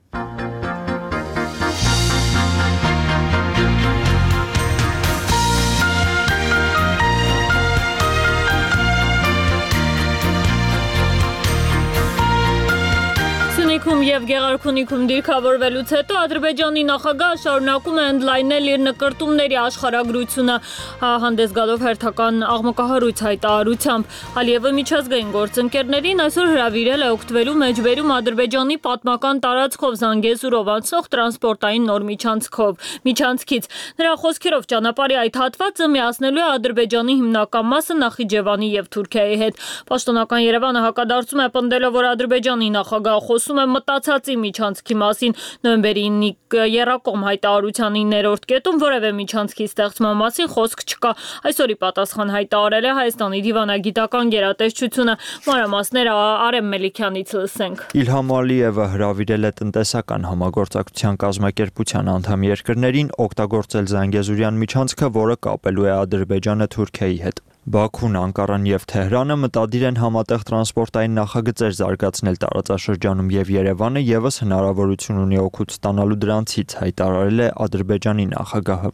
Սյունիքում և եւ Գեղարքունիքում դիրքավորվելուց հետո Ադրբեջանի նախագահը շարունակում է ընդլայնել իր նկրտումների աշխարհագրությունը, հանդես գալով հերթական աղմկահարույց հայտարարությամբ։ Ալիևը միջազգային գործընկերներին այսօր հրավիրել է օգտվելու մեջբերում Ադրբեջանի պատմական տարածքով Զանգեզուրով անցնող տրանսպորտային նոր միջանցքով միջանցքից։ Նրա խոսքերով ճանապարհի այդ հատվածը միացնելու է Ադրբեջանի հիմնական մասը Նախիջևանի եւ Թուրքիայի հետ։ Պաշտոնական Երևանը հակադարձում է պնդելով, որ Ադրբեջանի նախագահը խոսում է մտածածի միջանցքի մասին։ Նոյեմբերի ինը եռակողմ հայտարարության իններորդ կետում որևէ միջանցքի ստեղծման մասին խոսք չկա։ Այսօրի պատասխան հայտարարել է Հայաստանի դիվանագիտական գերատեսչությունը։ Մանրամասները Արեմ Մելիքյանից լսենք։ Իլհամ Ալիևը հրավիրել է տնտեսական համագործակցության կազմակերպության անդամ երկրներին օգտագործել Զանգեզուրյան միջանցքը, որը կապելու է Ադրբեջանը Թուրքիայի հետ։ Բաքուն, Անկարան եւ Թեհրանը մտադիր են համատեղ տրանսպորտային նախագծեր զարգացնել տարածաշրջանում եւ Երևանը եւս հնարավորություն ունի օգուտ ստանալու դրանցից, հայտարարել է Ադրբեջանի նախագահը։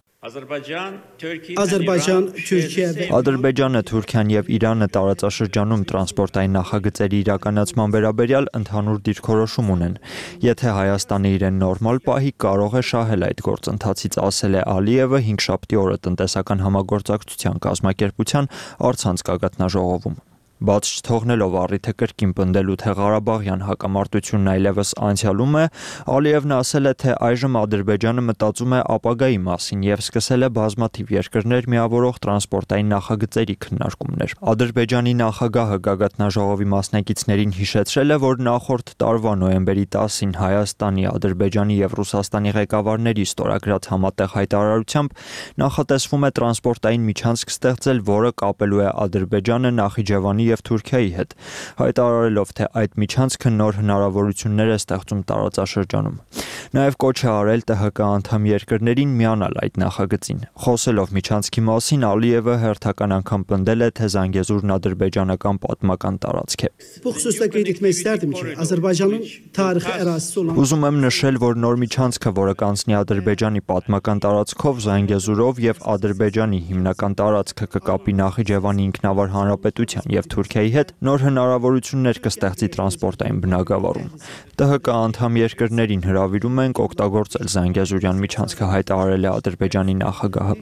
Ադրբեջան, Թուրքիա Ադրբեջանը, Թուրքիան եւ Իրանը տարածաշրջանում տրանսպորտային նախագծերի իրականացման վերաբերյալ ընդհանուր դիրքորոշում ունեն։ Եթե Հայաստանը իրեն նորմալ պահի, կարող է շահել այդ գործընթացից, ասել է Ալիևը հինգշաբթի օրը տնտեսական համագործակցության կազմակերպության առցանց գագաթնաժողովում։ Բաց չթողնելով առիթը կրկին պնդելու, թե Ղարաբաղյան հակամարտությունն այլևս անցյալում է, Ալիևն ասել է, թե այժմ Ադրբեջանը մտածում է ապագայի մասին եւ սկսել է բազմաթիվ երկրներ միավորող տրանսպորտային նախագծերի քննարկումներ։ Ադրբեջանի նախագահը գագաթնաժողովի մասնակիցներին հիշեցրել է, որ նախորդ տարվա նոյեմբերի տասին Հայաստանի, Ադրբեջանի եւ Ռուսաստանի ղեկավարների ստորագրած համատեղ հայտարարությամբ նախատեսվում է տրանսպորտային միջանցք ստեղծել, որը կապելու է Ադրբեջանը Նախիջևանի եւ Թուրքիայի հետ, հայտարարելով, թե այդ միջանցքը նոր հնարավորություններ է ստեղծում տարածաշրջանում։ Նաեւ կոչ է արել ՏՀԿ անդամ երկրներին միանալ այդ նախագծին։ Խոսելով միջանցքի մասին, Ալիևը հերթական անգամ պնդել է, թե Զանգեզուրն ադրբեջանական պատմական տարածք է։ Ուզում եմ նշել, որ նոր միջանցքը, որը կանցնի Ադրբեջանի պատմական տարածքով, Զանգեզուրով եւ Ադրբեջանի հիմնական տարածքը կկապի Նախիջևանի ինքնավար հանրապետության եւ Թուրքիայի հետ, նոր հնարավորություններ կստեղծի տրանսպորտային բնագավառում։ ՏՀԿ անդամ երկրներին հրավիրում ենք օգտագործել Զանգեզուրյան միջանցքը, հայտարարել է Ադրբեջանի նախագահը։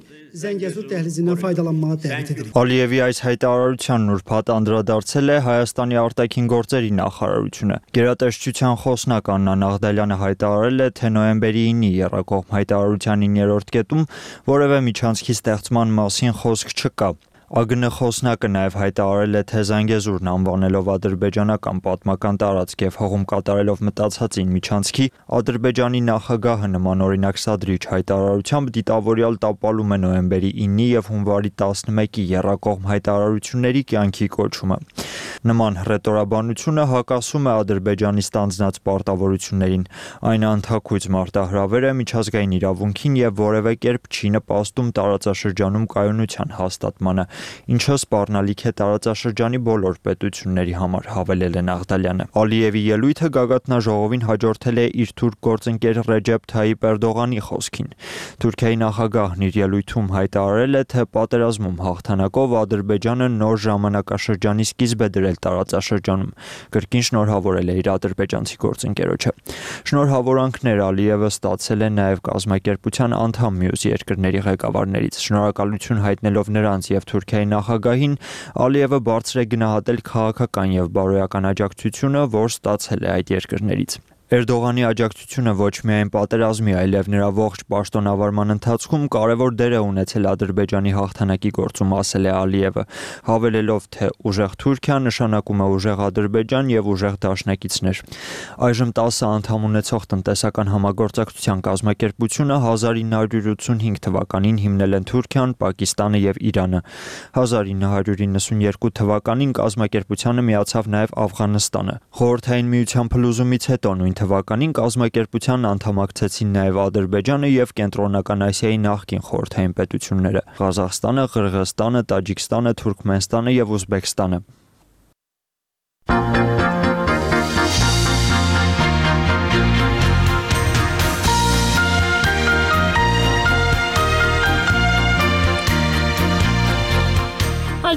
Ալիևի այս հայտարարությանն ուրբաթ անդրադարձել է Հայաստանի արտաքին գործերի նախարարությունը։ Գերատեսչության խոսնակ Աննա Նաղդալյանը հայտարարել է, թե նոյեմբերի ինը եռակողմ հայտարարության իններորդ կետում որևէ միջանցքի ստեղծման մասին խոսք չկա։ ԱԳՆ խոսնակը նաև հայտարարել է, թե Զանգեզուրն անվանելով ադրբեջանական պատմական տարածք եւ հողում կատարելով մտածածին միջանցքի, Ադրբեջանի նախագահը նմանօրինակ սադրիչ հայտարարությամբ դիտավորյալ տապալում է նոյեմբերի ինը եւ հունվարի տասնմեկի եռակողմ հայտարարությունների կյանքի կոչումը։ Նման ռետորաբանությունը հակասում է Ադրբեջանի ստանձնած պարտավորություններին։ Այն անթաքույց մարտահրավեր է միջազգային իրավունքին եւ որևէ կերպ չի նպաստում տարածաշրջանում կայունության հաստատմանը, ինչը սպառնալիք է տարածաշրջանի բոլոր պետությունների համար, հավելել է Նաղդալյանը։ Ալիևի ելույթը գագաթնաժողովին հաջորդել է իր թուրք գործընկեր Ռեջեփ Թայիպ Էրդողանի խոսքին։ Թուրքիայի նախագահն իր ելույթում հայտարարել է, թե պատերազմում հաղթանակով Ադրբեջանը նոր ժամանակաշրջանի սկիզբ է դրել տարածաշրջանում։ Կրկին շնորհավորել է իր ադրբեջանցի գործընկերոջը։ Շնորհավորանքներ Ալիևը ստացել է նաև կազմակերպության անդամ մյուս երկրների ղեկավարներից։ Շնորհակալություն հայտնելով նրանց եւ Թուրքիայի նախագահին, Ալիևը բարձր է գնահատել քաղաքական եւ բարոյական աջակցությունը, որ ստացել է այդ երկրներից։ Էրդողանի աջակցությունը ոչ միայն պատերազմի, այլև նրա ողջ պաշտոնավարման ընթացքում կարևոր դեր է ունեցել Ադրբեջանի հաղթանակի գործում, ասել է Ալիևը, հավելելով, թե ուժեղ Թուրքիա նշանակում է ուժեղ Ադրբեջան եւ ուժեղ դաշնակիցներ։ Այժմ տասը անդամ ունեցող տնտեսական համագործակցության կազմակերպությունը հազար ինը հարյուր ութսունհինգ թվականին հիմնել են Թուրքիան, Պակիստանը եւ Իրանը։ հազար ինը հարյուր իննսունյերկու թվականին կազմակերպությանը միացավ նաեւ Աֆղանստանը։ Խորհրդային միության փլուզումից հետո նույն թվականին կազմակերպության անդամակցեցին նաև Ադրբեջանը եւ Կենտրոնական Ասիայի նախկին խորհրդային պետությունները՝ Ղազախստանը, Ղրղըզստանը, Տաջիկստանը, Թուրքմենստանը եւ Ուզբեկստանը։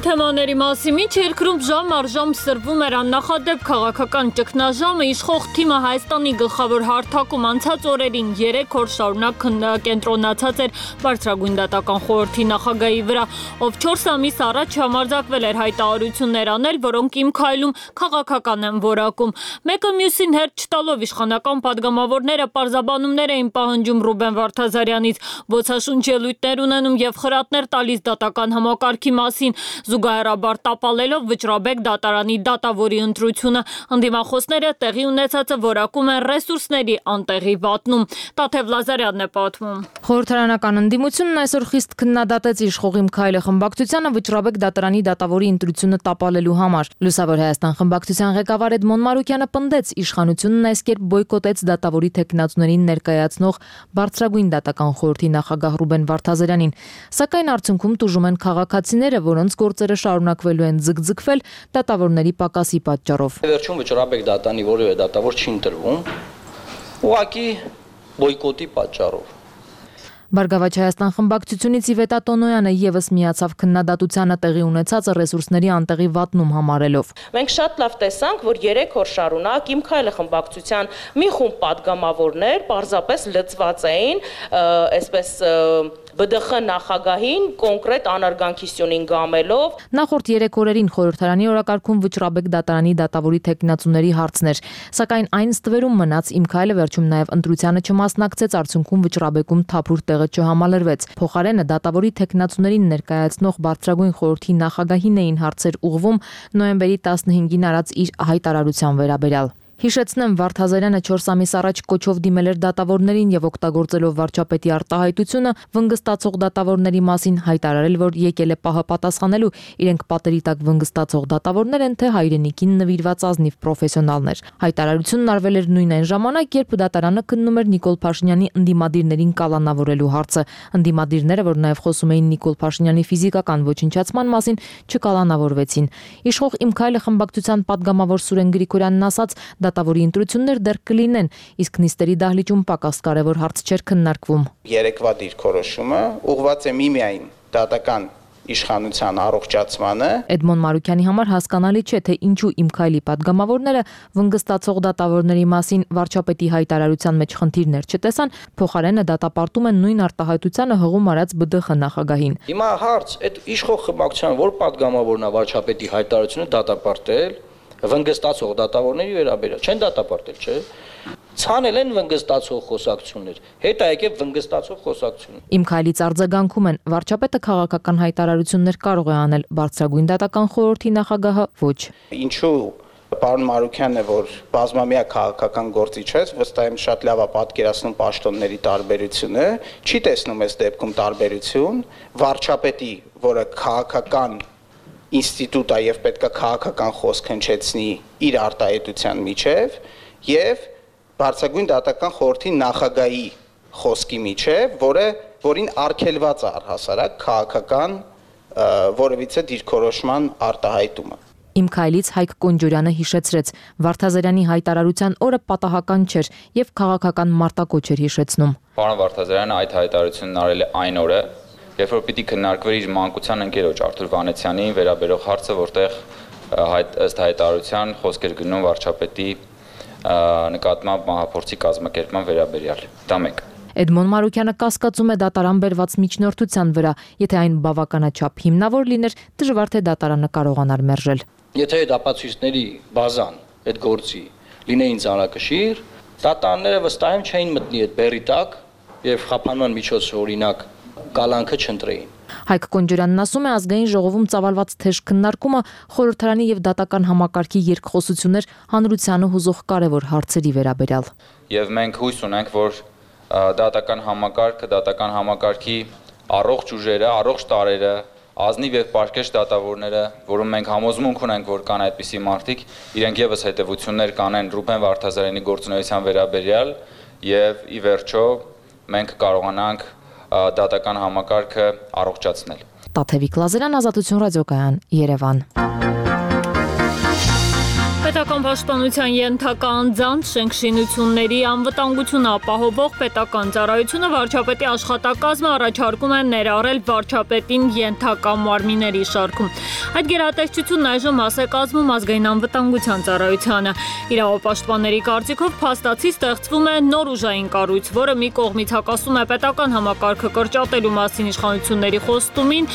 թեմաների մասին միջ երկրում ժամ առ ժամ սրվում էր աննախադեպ քաղաքական ճգնաժամը, իշխող թիմը Հայաստանի գլխավոր հարթակում անցած օրերին երեք օր շարունակ կենտրոնացած էր բարձրագույն դատական խորհրդի նախագահի վրա, ով չորս ամիս առաջ համարձակվել էր հայտարարություններ անել, որոնք իմ քայլում քաղաքական են որակում։ Մեկը մյուսին հերթ չտալով իշխանական падգամավորները պարզաբանումներ էին պահանջում Ռուբեն Վարդազարյանից, բոցաշունչ ելույթներ ունենում եւ խրատներ տալիս դատական համակարգի մասին, զուգահեռաբար տապալելով Վճռաբեկ դատարանի դատավորի ընտրությունը։ Ընդդիմախոսները տեղի ունեցածը որակում են ռեսուրսների անտեղի վատնում։ Տաթև Լազարյանն է պատմում։ Խորհրդարանական ընդդիմությունն այսօր խիստ քննադատեց իշխող Իմ քայլը խմբակցությանը Վճռաբեկ դատարանի դատավորի ընտրությունը տապալելու համար։ Լուսավոր Հայաստան խմբակցության ղեկավար Էդմոն Մարուկյանը պնդեց, իշխանությունն այս կերպ բոյկոտեց դատավորի թեկնածուներին ներկայացնող բարձրագույն դատական խորհրդի նախագահ Ռուբեն Վարդազարյանին։ Սակայն արդյունքում տուժում են քաղաքացիները, որոնց գործերը շարունակվելու են ձգձգվել դատավորների պակասի պատճառով։ Վերջում Վճռաբեկ դատանի որևէ դատավոր չի ընտրվում, ուղղակի բոյկոտի պատճառով։ Բարգավաճ Հայաստան խմբակցությունից Իվետա Տոնոյանը եւս միացավ քննադատությանը տեղի ունեցած ռեսուրսների անտեղի վատնում համարելով։ Մենք շատ լավ տեսանք, որ երեք օր շարունակ Իմ քայլը խմբակցության մի խումբ падգամավորներ պարզապես լծված էին, այսպես Բ Դ Խ նախագահին կոնկրետ անարգանքի սյունին գամելով։ Նախորդ երեք օրերին խորհրդարանի օրակարգում Վճռաբեկ դատարանի դատավորի թեկնածուների հարցն էր, սակայն այն ստվերում մնաց Իմ քայլը վերջում նաև ընտրությանը չմասնակցեց, արդյունքում Վճռաբեկում թափուր տեղը չհամալրվեց։ Փոխարենը դատավորի թեկնածուներին ներկայացնող բարձրագույն խորհրդի նախագահին էին հարցեր ուղղվում նոյեմբերի տասնհինգին արած իր հայտարարության վերաբերյալ։ Հիշեցնեմ, Վարդազարյանը չորս ամիս առաջ կոչով դիմել էր դատավորներին եւ օգտագործելով վարչապետի արտահայտությունը վնգստացող դատավորների մասին հայտարարել, որ եկել է պահը պատասխանելու, իրենք պատերի տակ վնգստացող դատավորներ են, թե հայրենիքին նվիրված ազնիվ պրոֆեսիոնալներ։ Հայտարարությունն արվել էր նույն այն ժամանակ, երբ դատարանը քննում էր Նիկոլ Փաշինյանի ընդդիմադիրներին կալանավորելու հարցը։ Ընդդիմադիրները, որ նաեւ խոսում էին Նիկոլ Փաշինյանի ֆիզիկական ոչնչացման մասին, չկալանավորվեցին։ Իշխող Իմ քայլը խմբակցության падգամավոր Սուրեն Գրիգորյանն ասաց, դատավորի ընտրություններ դեռ կլինեն, իսկ նիստերի դահլիճում պակաս կարևոր հարց չէր քննարկվում։ Երեկվա դիրքորոշումը ուղղված է միմիայն դատական իշխանության առողջացմանը։ Էդմոն Մարուկյանի համար հասկանալի չէ, թե ինչու Իմ քայլի падգամավորները վնգստացող դատավորների մասին վարչապետի հայտարարության մեջ խնդիրներ չտեսան, փոխարենը դատապարտում են նույն արտահայտությանը հղում արած Բ Դ Խ նախագահին։ Հիմա հարց, այդ իշխող խմբակցության որ падգամավորն է վարչապետի հայտարարությունը դատապարտել վնգստացող դատավորների վերաբերյալ չեն դատապարտել, չէ՞։ Ցանել են վնգստացող խոսակցություններ, հետ է եկել վնգստացող խոսակցություն։ Իմ քայլից արձագանքում են, վարչապետը քաղաքական հայտարարություններ կարող է անել, բարձրագույն դատական խորհրդի նախագահը ոչ։ Ինչու պարոն Մարուկյանն է, որ բազմամյա քաղաքական գործիչ է, վստահ եմ շատ լավ է պատկերացնում պաշտոնների տարբերությունը, չի տեսնում այս դեպքում տարբերություն, վարչապետի, որը քաղաքական ինստիտուտ է եւ պետք է քաղաքական խոսք հնչեցնի իր արտահայտության միջև եւ բարձրագույն դատական խորհրդի նախագահի խոսքի միջև, որը որին արգելված է առհասարակ քաղաքական որևիցե դիրքորոշման արտահայտումը։ Իմ քայլից Հայկ Կոնջորյանը հիշեցրեց, Վարդազարյանի հայտարարության օրը պատահական չէր եւ քաղաքական մարտակոչ էր հիշեցնում։ Պարոն Վարդազարյանը այդ հայտարարությունն արել է այն օրը, երբ որ պիտի քննարկվեր իր մանկության ընկերոջ Արթուր Վանեցյանի վերաբերող հարցը, որտեղ ըստ հայտարարության խոսք էր գնում վարչապետի նկատմամբ մահափորձի կազմակերպման վերաբերյալ։ Դա մեկ։ Էդմոն Մարուկյանը կասկածում է դատարան բերված միջնորդության վրա, եթե այն բավականաչափ հիմնավոր լիներ, դժվար թե դատարանը կարողանար մերժել։ Եթե այդ ապացույցների բազան, այդ գործի լինեին ծանրակշիռ, դատարանները վստահ եմ չէին մտնի այդ բեռի տակ եւ խափանման միջոցով օրինակ կալանքը չընտրեին։ Հայկ Կոնջորյանն ասում է, ազգային ժողովում ծավալված թեժ քննարկումը խորհրդարանի եւ դատական համակարգի երկխոսություններ հանրությանը հուզող կարևոր հարցերի վերաբերյալ։ Եվ մենք հույս ունենք, որ դատական համակարգը, դատական համակարգի առողջ ուժերը, առողջ տարերը, ազնիվ եւ պարկեշտ դատավորները, որում մենք համոզմունք ունենք, որ կան այդպիսի մարդիկ, իրենք եւս հետեւություններ կանեն Ռուբեն Վարդազարյանի գործունեության վերաբերյալ եւ ի վերջո մենք կարողանանք դատական համակարգը առողջացնել։ Տաթևիկ Լազարյան, Ազատություն ռադիոկայան, Երևան։ Պետական պաշտպանության ենթակա անձանց շենքշինությունների անվտանգությունը ապահովող պետական ծառայությունը վարչապետի աշխատակազմը առաջարկում է ներառել վարչապետին ենթակա մարմինների շարքում։ Այդ գերատեսչությունն այժմ մաս է կազմում ազգային անվտանգության ծառայությանը։ Իրավապաշտպանների կարծիքով փաստացի ստեղծվում է նոր ուժային կառույց, որը մի կողմից հակասում է պետական համակարգը կրճատելու մասին իշխանությունների խոստումին,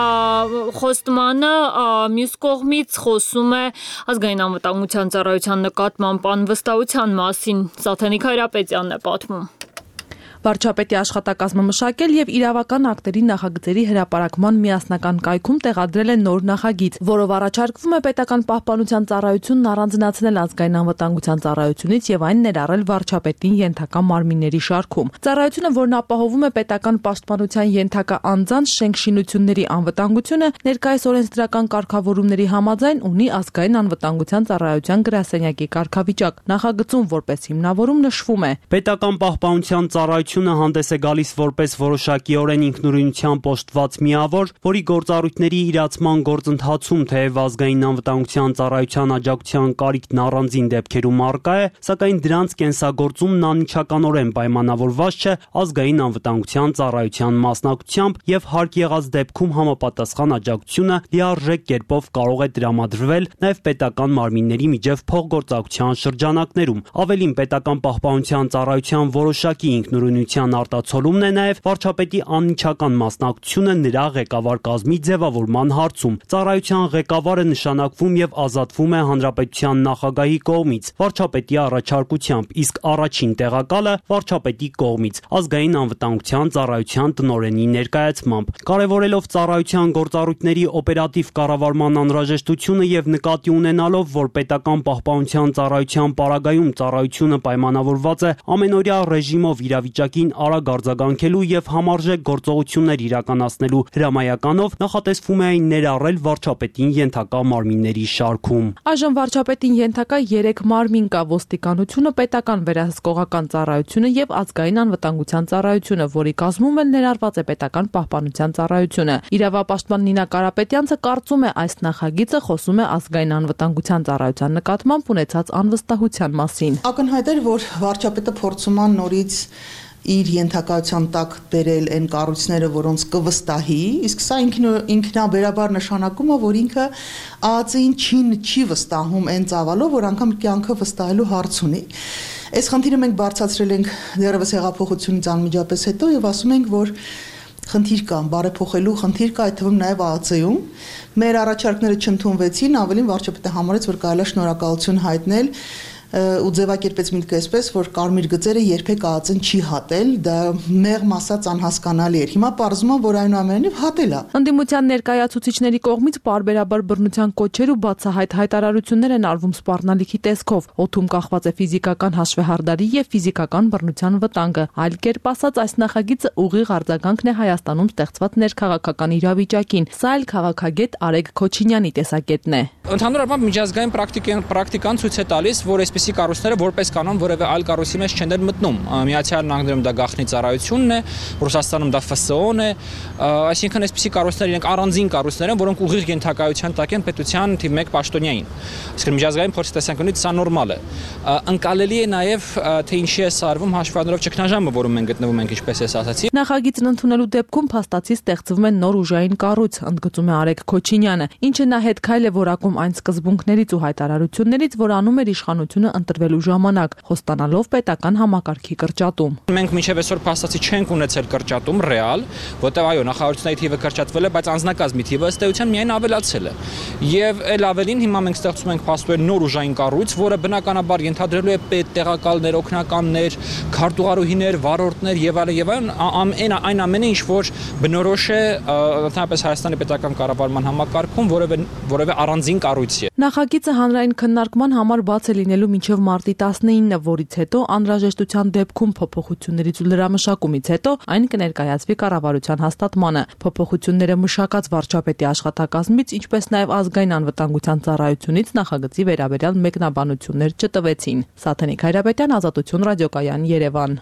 խոստմանը, մյուս կողմից խոսում է ազգային անվտանգության ծառայության նկատմամբ անվստահության մասին։ Սաթենիկ Հայրապետյանն է պատմում։ Վարչապետի աշխատակազմը մշակել եւ իրավական ակտերի նախագծերի հրապարակման միասնական կայքում տեղադրել է նոր նախագիծ, որով առաջարկվում է պետական պահպանության ծառայությունն առանձնացնել ազգային անվտանգության ծառայությունից եւ այն ներառել վարչապետին ենթակա մարմինների շարքում։ Ծառայությունը, որն ապահովում է պետական պաշտպանության ենթակա անձանց շենքշինությունների անվտանգությունը, ներկայիս օրենսդրական կարգավորումների համաձայն ունի ազգային անվտանգության ծառայության գրասենյակի կարգավիճակ։ Նախագծում որպես հիմնավորում նշվում է. պետական պահպանության ծառայությունը հանդես է գալիս որպես որոշակիորեն ինքնուրույնությամբ օժտված միավոր, որի գործառույթների իրացման գործընթացում թեև ազգային անվտանգության ծառայության աջակցության կարիքն առանձին դեպքերում առկա է, սակայն դրանց կենսագործումն անմիջականորեն պայմանավորված չէ ազգային անվտանգության ծառայության մասնակցությամբ եւ հարկ եղած դեպքում համապատասխան աջակցությունը լիարժեք կերպով կարող է տրամադրվել նաեւ պետական մարմինների միջև փոխգործակցության շրջանակներում։ Ավելին, պետական պահպանության ծառայության որոշակի ինքնուրույնության արտացոլումն է նաև վարչապետի անմիջական մասնակցությունը նրա ղեկավար կազմի ձևավորման հարցում։ Ծառայության ղեկավարը նշանակվում եւ ազատվում է հանրապետության նախագահի կողմից վարչապետի առաջարկությամբ, իսկ առաջին տեղակալը վարչապետի կողմից ազգային անվտանգության ծառայության տնօրենի ներկայացմամբ։ Կարևորելով ծառայության գործառույթների օպերատիվ կառավարման անհրաժեշտությունը եւ նկատի ունենալով, որ պետական պահպանության ծառայության պարագայում ծառայությունը պայմանավորված է ամենօրյա ռեժիմով իրավիճակին արագ արձագանքելու եւ համարժեք գործողություններ իրականացնելու հրամայականով, նախատեսվում է այն ներառել վարչապետին ենթակա մարմինների շարքում։ Այժմ վարչապետին ենթակա երեք մարմին կա՝ ոստիկանությունը, պետական վերահսկողական ծառայությունը եւ ազգային անվտանգության ծառայությունը, որի կազմում էլ ներառված է պետական պահպանության ծառայությունը։ Իրավապաշտպան Նինա Կարապետյանցը կարծում է, այս նախագիծը խոսում է ազգային անվտանգության ծառայության նկատմամբ ունեցած անվստահության մասին։ Ակնհայտ էր, որ վարչապետը փորձում է նորից իր ենթակայության տակ բերել այն կառույցները, որոնց կվստահի, իսկ սա ինքնաբերաբար նշանակում է, որ ինքը ԱԱԾ-ին չի չի վստահում այն ծավալով, որ անգամ կյանքը վստահելու հարց ունի։ Այս խնդիրը մենք բարձրացրել ենք դեռևս հեղափոխությունից անմիջապես հետո եւ ասում ենք, որ խնդիր կա, բարեփոխելու խնդիր կա, այդ թվում նաև ԱԱԾ-ում։ Մեր առաջարկները չընդունվեցին, ավելին վարչապետը համարեց, որ կարելի է շնորհակալություն հայտնել ու ձևակերպեց միտքը այսպես, որ կարմիր գծերը երբեք ԱԱԾ-ն չի հատել, դա մեղմ ասած անհասկանալի էր։ Հիմա պարզվում է, որ այնուամենայնիվ հատել է։ Ընդդիմության ներկայացուցիչների կողմից պարբերաբար բռնության կոչեր ու բացահայտ հայտարարություններ են արվում սպառնալիքի տեսքով։ Օդում կախված է ֆիզիկական հաշվեհարդարի եւ ֆիզիկական բռնության վտանգը։ Այլ կերպ ասած, այս նախագիծը ուղիղ արձագանքն է Հայաստանում ստեղծված ներքաղաքական իրավիճակին։ Սա էլ քաղաքագետ Արեգ Քոչինյանի տեսակետն է։ Ընդհանուր առմամբ միջազգային պրակտիկան պրակտիկան ցույց է տալիս, որ այսպիսի կառույցները որպես կանոն որևէ այլ կառույցի մեջ չեն դեր մտնում։ Միացյալ Նահանգներում դա գաղտնի ծառայությունն է, Ռուսաստանում դա ՖՍՕ-ն է, այսինքն այսպիսի կառույցներ իրենք առանձին կառույցներ են, որոնք ուղիղ ենթակայության տակ են պետության թիվ մեկ պաշտոնյային։ Իսկ միջազգային փորձի տեսանկյունից սա նորմալ է։ Ընկալելի է նաև թե ինչի է սարվում հաշվառելով ճգնաժամը, որում մենք գտնվում ենք, ինչպես ես ասացի։ Նախագիծն ընդունելու դեպքում փաստացի ստեղծվում է նոր ուժային կառույց, ընդգծում է Արեգ Քոչինյանը, ինչը նա հետ քայլ է որակում այն սկզբունքներից ու հայտարարություններից, որ անում էր իշխանությունը ընտրվելու ժամանակ, խոստանալով պետական համակարգի կրճատում։ Մենք մինչև այսօր փաստացի չենք ունեցել կրճատում ռեալ, որտեղ այո, նախարարությունների թիվը կրճատվել է, բայց անձնակազմի թիվը ըստ էության միայն ավելացել է։ Եվ այլ ավելին հիմա մենք ստեղծում ենք փաստորեն նոր ուժային կառույց, որը բնականաբար ենթադրելու է պետ, տեղակալներ, օգնականներ, քարտուղարուհիներ, վարորդներ եւ այլն եւ այլն, այն այն ամենը, ինչ որ բնորոշ է ընդհանրապես Հայաստանի պետական կառավարման համակարգում, որևէ որևէ առանձին կառույց է։ Նախագիծը հանրային քննարկման համար բաց է լինելու մինչև մարտի տասնինը, որից հետո անհրաժեշտության դեպքում փոփոխություններից ու լրամշակումից հետո այն կներկայացվի կառավարության հաստատմանը։ Փոփոխությունները մշակած վարչապետի աշխատակազմից, ինչպես նաև ազգային անվտանգության ծառայությունից նախագծի վերաբերյալ մեկնաբանություններ չտվեցին։ Սաթենիկ Հայրապետյան, Ազատություն ռադիոկայան, Երևան։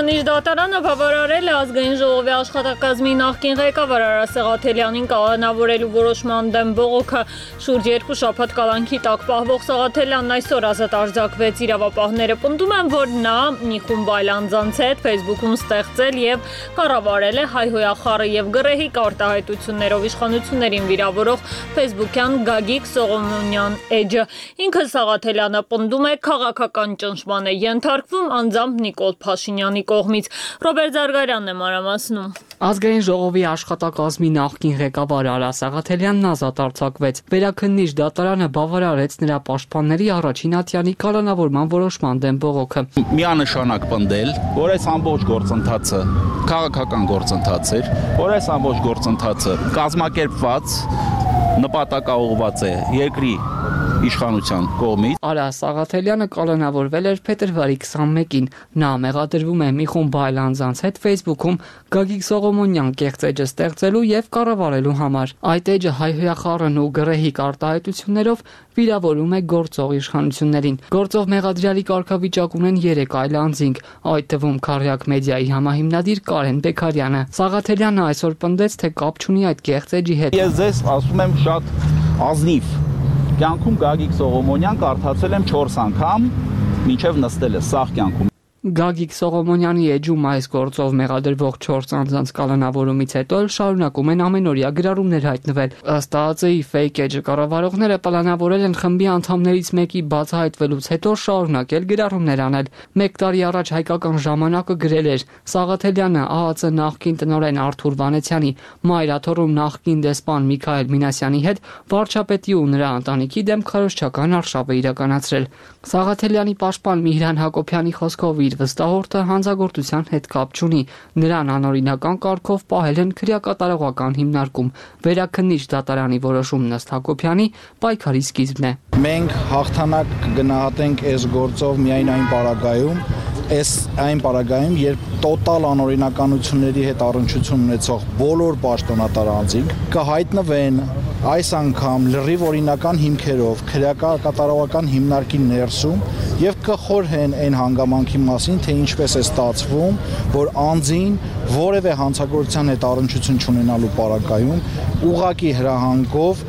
Քննիչ դատարանը բավարարել է ազգային ժողովի աշխատակազմի նախկին ղեկավար Արա Սաղաթելյանին կալանավորելու որոշման դեմ բողոքը։ Շուրջ երկու շաբաթ կալանքի տակ պահվող Սաղաթելյանն այսօր ազատ արձակվեց։ Իրավապահները պնդում են, որ նա մի խումբ այլ անձանց հետ Facebook-ում ստեղծել եւ կառավարել է հայհոյախառը եւ գռեհիկ արտահայտություններով իշխանություններին վիրավորող Facebook-յան Գագիկ Սողոմոնյան էջը։ Ինքը Սաղաթելյանը պնդում է քաղաքական ճնշման է ենթարկվում անձամբ Նիկոլ Փաշինյանի կողմից։ Ռոբերտ Զարգարյանն է մանրամասնում։ Ազգային ժողովի աշխատակազմի նախկին ղեկավար Արա Սաղաթելյանն ազատ արձակվեց։ Վերաքննիչ դատարանը բավարարեց նրա պաշտպանների առաջին ատյանի կալանավորման որոշման դեմ բողոքը։ Միանշանակ պնդել, որ այս ամբողջ գործընթացը քաղաքական գործընթաց էր, որ այս ամբողջ գործընթացը կազմակերպված նպատակաուղղված է երկրի իշխանության կողմից։ Արա Սաղաթելյանը կալանավորվել էր փետրվարի քսանմեկին։ Նա մեղադրվում է մի խումբ այլ անձանց հետ Facebook-ում Գագիկ Սողոմոնյան կեղծ էջը ստեղծելու եւ կառավարելու համար։ Այդ էջը հայհոյախառն ու գռեհիկ արտահայտություններով վիրավորում է գործող իշխանություններին։ Գործող մեղադրյալի կարգավիճակ ունեն երեք այլ անձինք, այդ թվում Քարյակ մեդիայի համահիմնադիր Կարեն Բեկարյանը։ Սաղաթելյանը այսօր պնդեց, թե կապ չունի այդ կեղծ էջի հետ։ Ես ձեզ ասում եմ շատ ազնիվ կյանքում Գագիկ Սողոմոնյան կարդացել եմ չորս անգամ, մինչև նստել է սաղ կյանքում։ Գագիկ Սողոմոնյանի էջում այս գործով մեղադրվող չորս անձանց կալանավորումից հետո շարունակում են ամենօրյա գրառումներ հայտնվել։ Ըստ ԱԱԾ-ի ֆեյք էջը կառավարողները պլանավորել են խմբի անդամներից մեկի բացահայտվելուց հետո շարունակել գրառումներ անել։ Մեկ տարի առաջ Հայկական ժամանակը գրել էր. Սաղաթելյանը ԱԱԾ նախկին տնօրեն Արթուր Վանեցյանի, Մայրաթոռում նախկին դեսպան Միքայել Մինասյանի հետ վարչապետի ու նրա ընտանիքի դեմ քարոզչական արշավ է իրականացրել։ Սաղաթելյանի պաշտպան Միհրան Հակոբյանի խոսքով իր վստահորդը հանցագործության հետ կապ չունի։ Նրան անօրինական կարգով պահել են քրեակատարողական հիմնարկում։ Վերաքննիչ դատարանի որոշումն ըստ Հակոբյանի պայքարի սկիզբն է։ Մենք հաղթանակ կգնահատենք այս գործով միայն այն պարագայում, այս այն պարագայում, երբ տոտալ անօրինականությունների հետ առնչություն ունեցող բոլոր պաշտոնատար անձինք կհայտնվեն այս անգամ լրիվ օրինական հիմքերով քրեակատարողական հիմնարկի ներսում եւ կխորհեն այն հանգամանքի մասին, թե ինչպես է ստացվում, որ անձին որևէ հանցագործության հետ առնչություն չունենալու պարագայում ուղղակի հրահանգով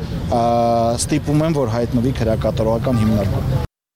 ստիպում են, որ հայտնվի քրեակատարողական հիմնարկում։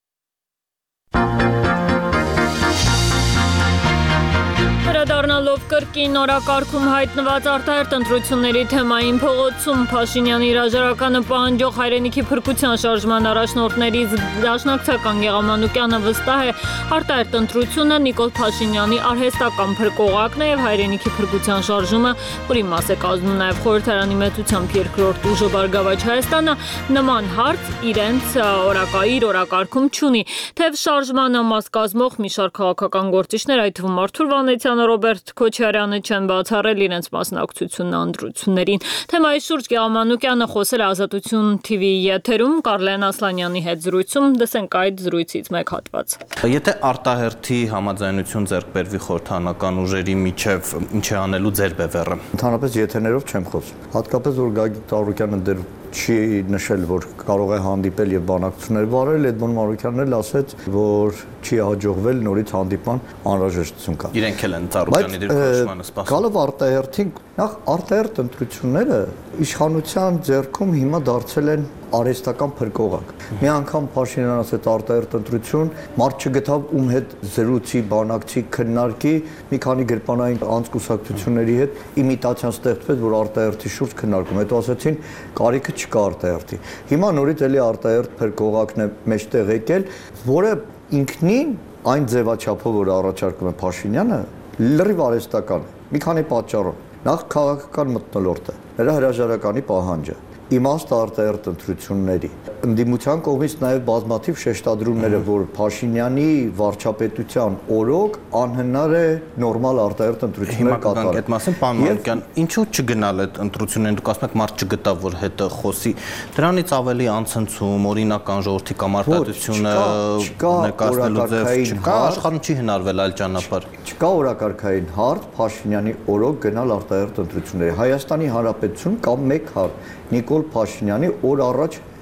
Դառնալով կրկին օրակարգում հայտնված արտահերտ ընտրությունների թեմային փողոցում Փաշինյանի հրաժարականը պահանջող հայրենիքի փրկության շարժման առաջնորդներից Դաշնակցական Գեղամանուկյանը վստահ է արտահերտ ընտրությունը Նիկոլ Փաշինյանի արհեստական փրկողակն է եւ հայրենիքի փրկության շարժումը, որի մաս է կազմում նաեւ խորհրդարանի մեծությամբ երկրորդ ուժը Բարգավաճ Հայաստանը, նման հարց իրենց օրակայիր օրակարգում չունի։ Թեև շարժմանը մաս կազմող մի շարք քաղաքական գործիչներ, այդ թվում Արթուր Վանեցյանը, Ռոբերտ Քոչարյանը չեն բացառել իրենց մասնակցությունն անդրություններին։ Թեմայի շուրջ Գեղամանուկյանը խոսել է Ազատություն թիվի եթերում Կարլեն Ասլանյանի հետ զրույցում, դսենք այդ զրույցից մեկ հատված։ Եթե արտահերթի համաձայնություն ձեռք բերվի խորհրդանական ուժերի միջև, ինչ է անելու ձեր բևեռը։ Ընդհանրապես եթերներով չեմ խոսում։ Հատկապես որ Գագիկ Ծառուկյանը դեռ չի նշել, որ կարող է հանդիպել եւ բանակցություններ վարել, Էդմոն Մանուկյանն էլ ասեց, որ չի հաջողվել նորից հանդիպման անհրաժեշտություն կա։ Իրենք էլ են Ծառուկյանի դիրքորոշմանը սպասում։ Գալով արտահերթին, նախ արտահերթ ընտրությունները իշխանության ձեռքում հիմա դարձել են արհեստական փրկողակ։ Մի անգամ Փաշինյանը ասեց արտահերթ ընտրություն, մարդ չգտավ ում հետ զրուցի, բանակցի, քննարկի, մի քանի գրպանային անձկուսակցությունների հետ իմիտացիան ստեղծվեց, որ արտահերթի շուրջ քննարկում։ Հետո ասեցին կարիքը չկա արտահերթի։ Հիմա նորից էլի արտահերթ փրկողակն է մեջտեղ եկել, որը ինքնին այն ձևաչափով, որ առաջարկում է Փաշինյանը, լրիվ արհեստական է։ Մի քանի պատճառով։ Նախ քաղաքական մթնոլորտը, նրա հրաժարականի պահանջը, իմաստ արտահերթ ընտրությունների, ընդդիմության կողմից նաև բազմաթիվ շեշտադրումները, որ Փաշինյանի վարչապետության օրոք անհնար է նորմալ արտահերթ ընտրություններ կատարել։ Այդ մասին պարոն Մանուկյան, ինչու չգնալ այդ ընտրություններին, դուք ասում եք մարդ չգտավ, որ հետը խոսի, դրանից ավելի անցնցում, օրինական ժողովրդի կամարտադրությունը ներկայացնելու ձև չկա, աշխարհում չի հնարվել այլ ճանապարհ։ Չկա օրակարգային հարց Փաշինյանի օրոք գնալ արտահերթ ընտրությունների։ Հայաստանի Հանրապետություն կամ մեկ հարց Նիկոլ Փաշինյանի օր առաջ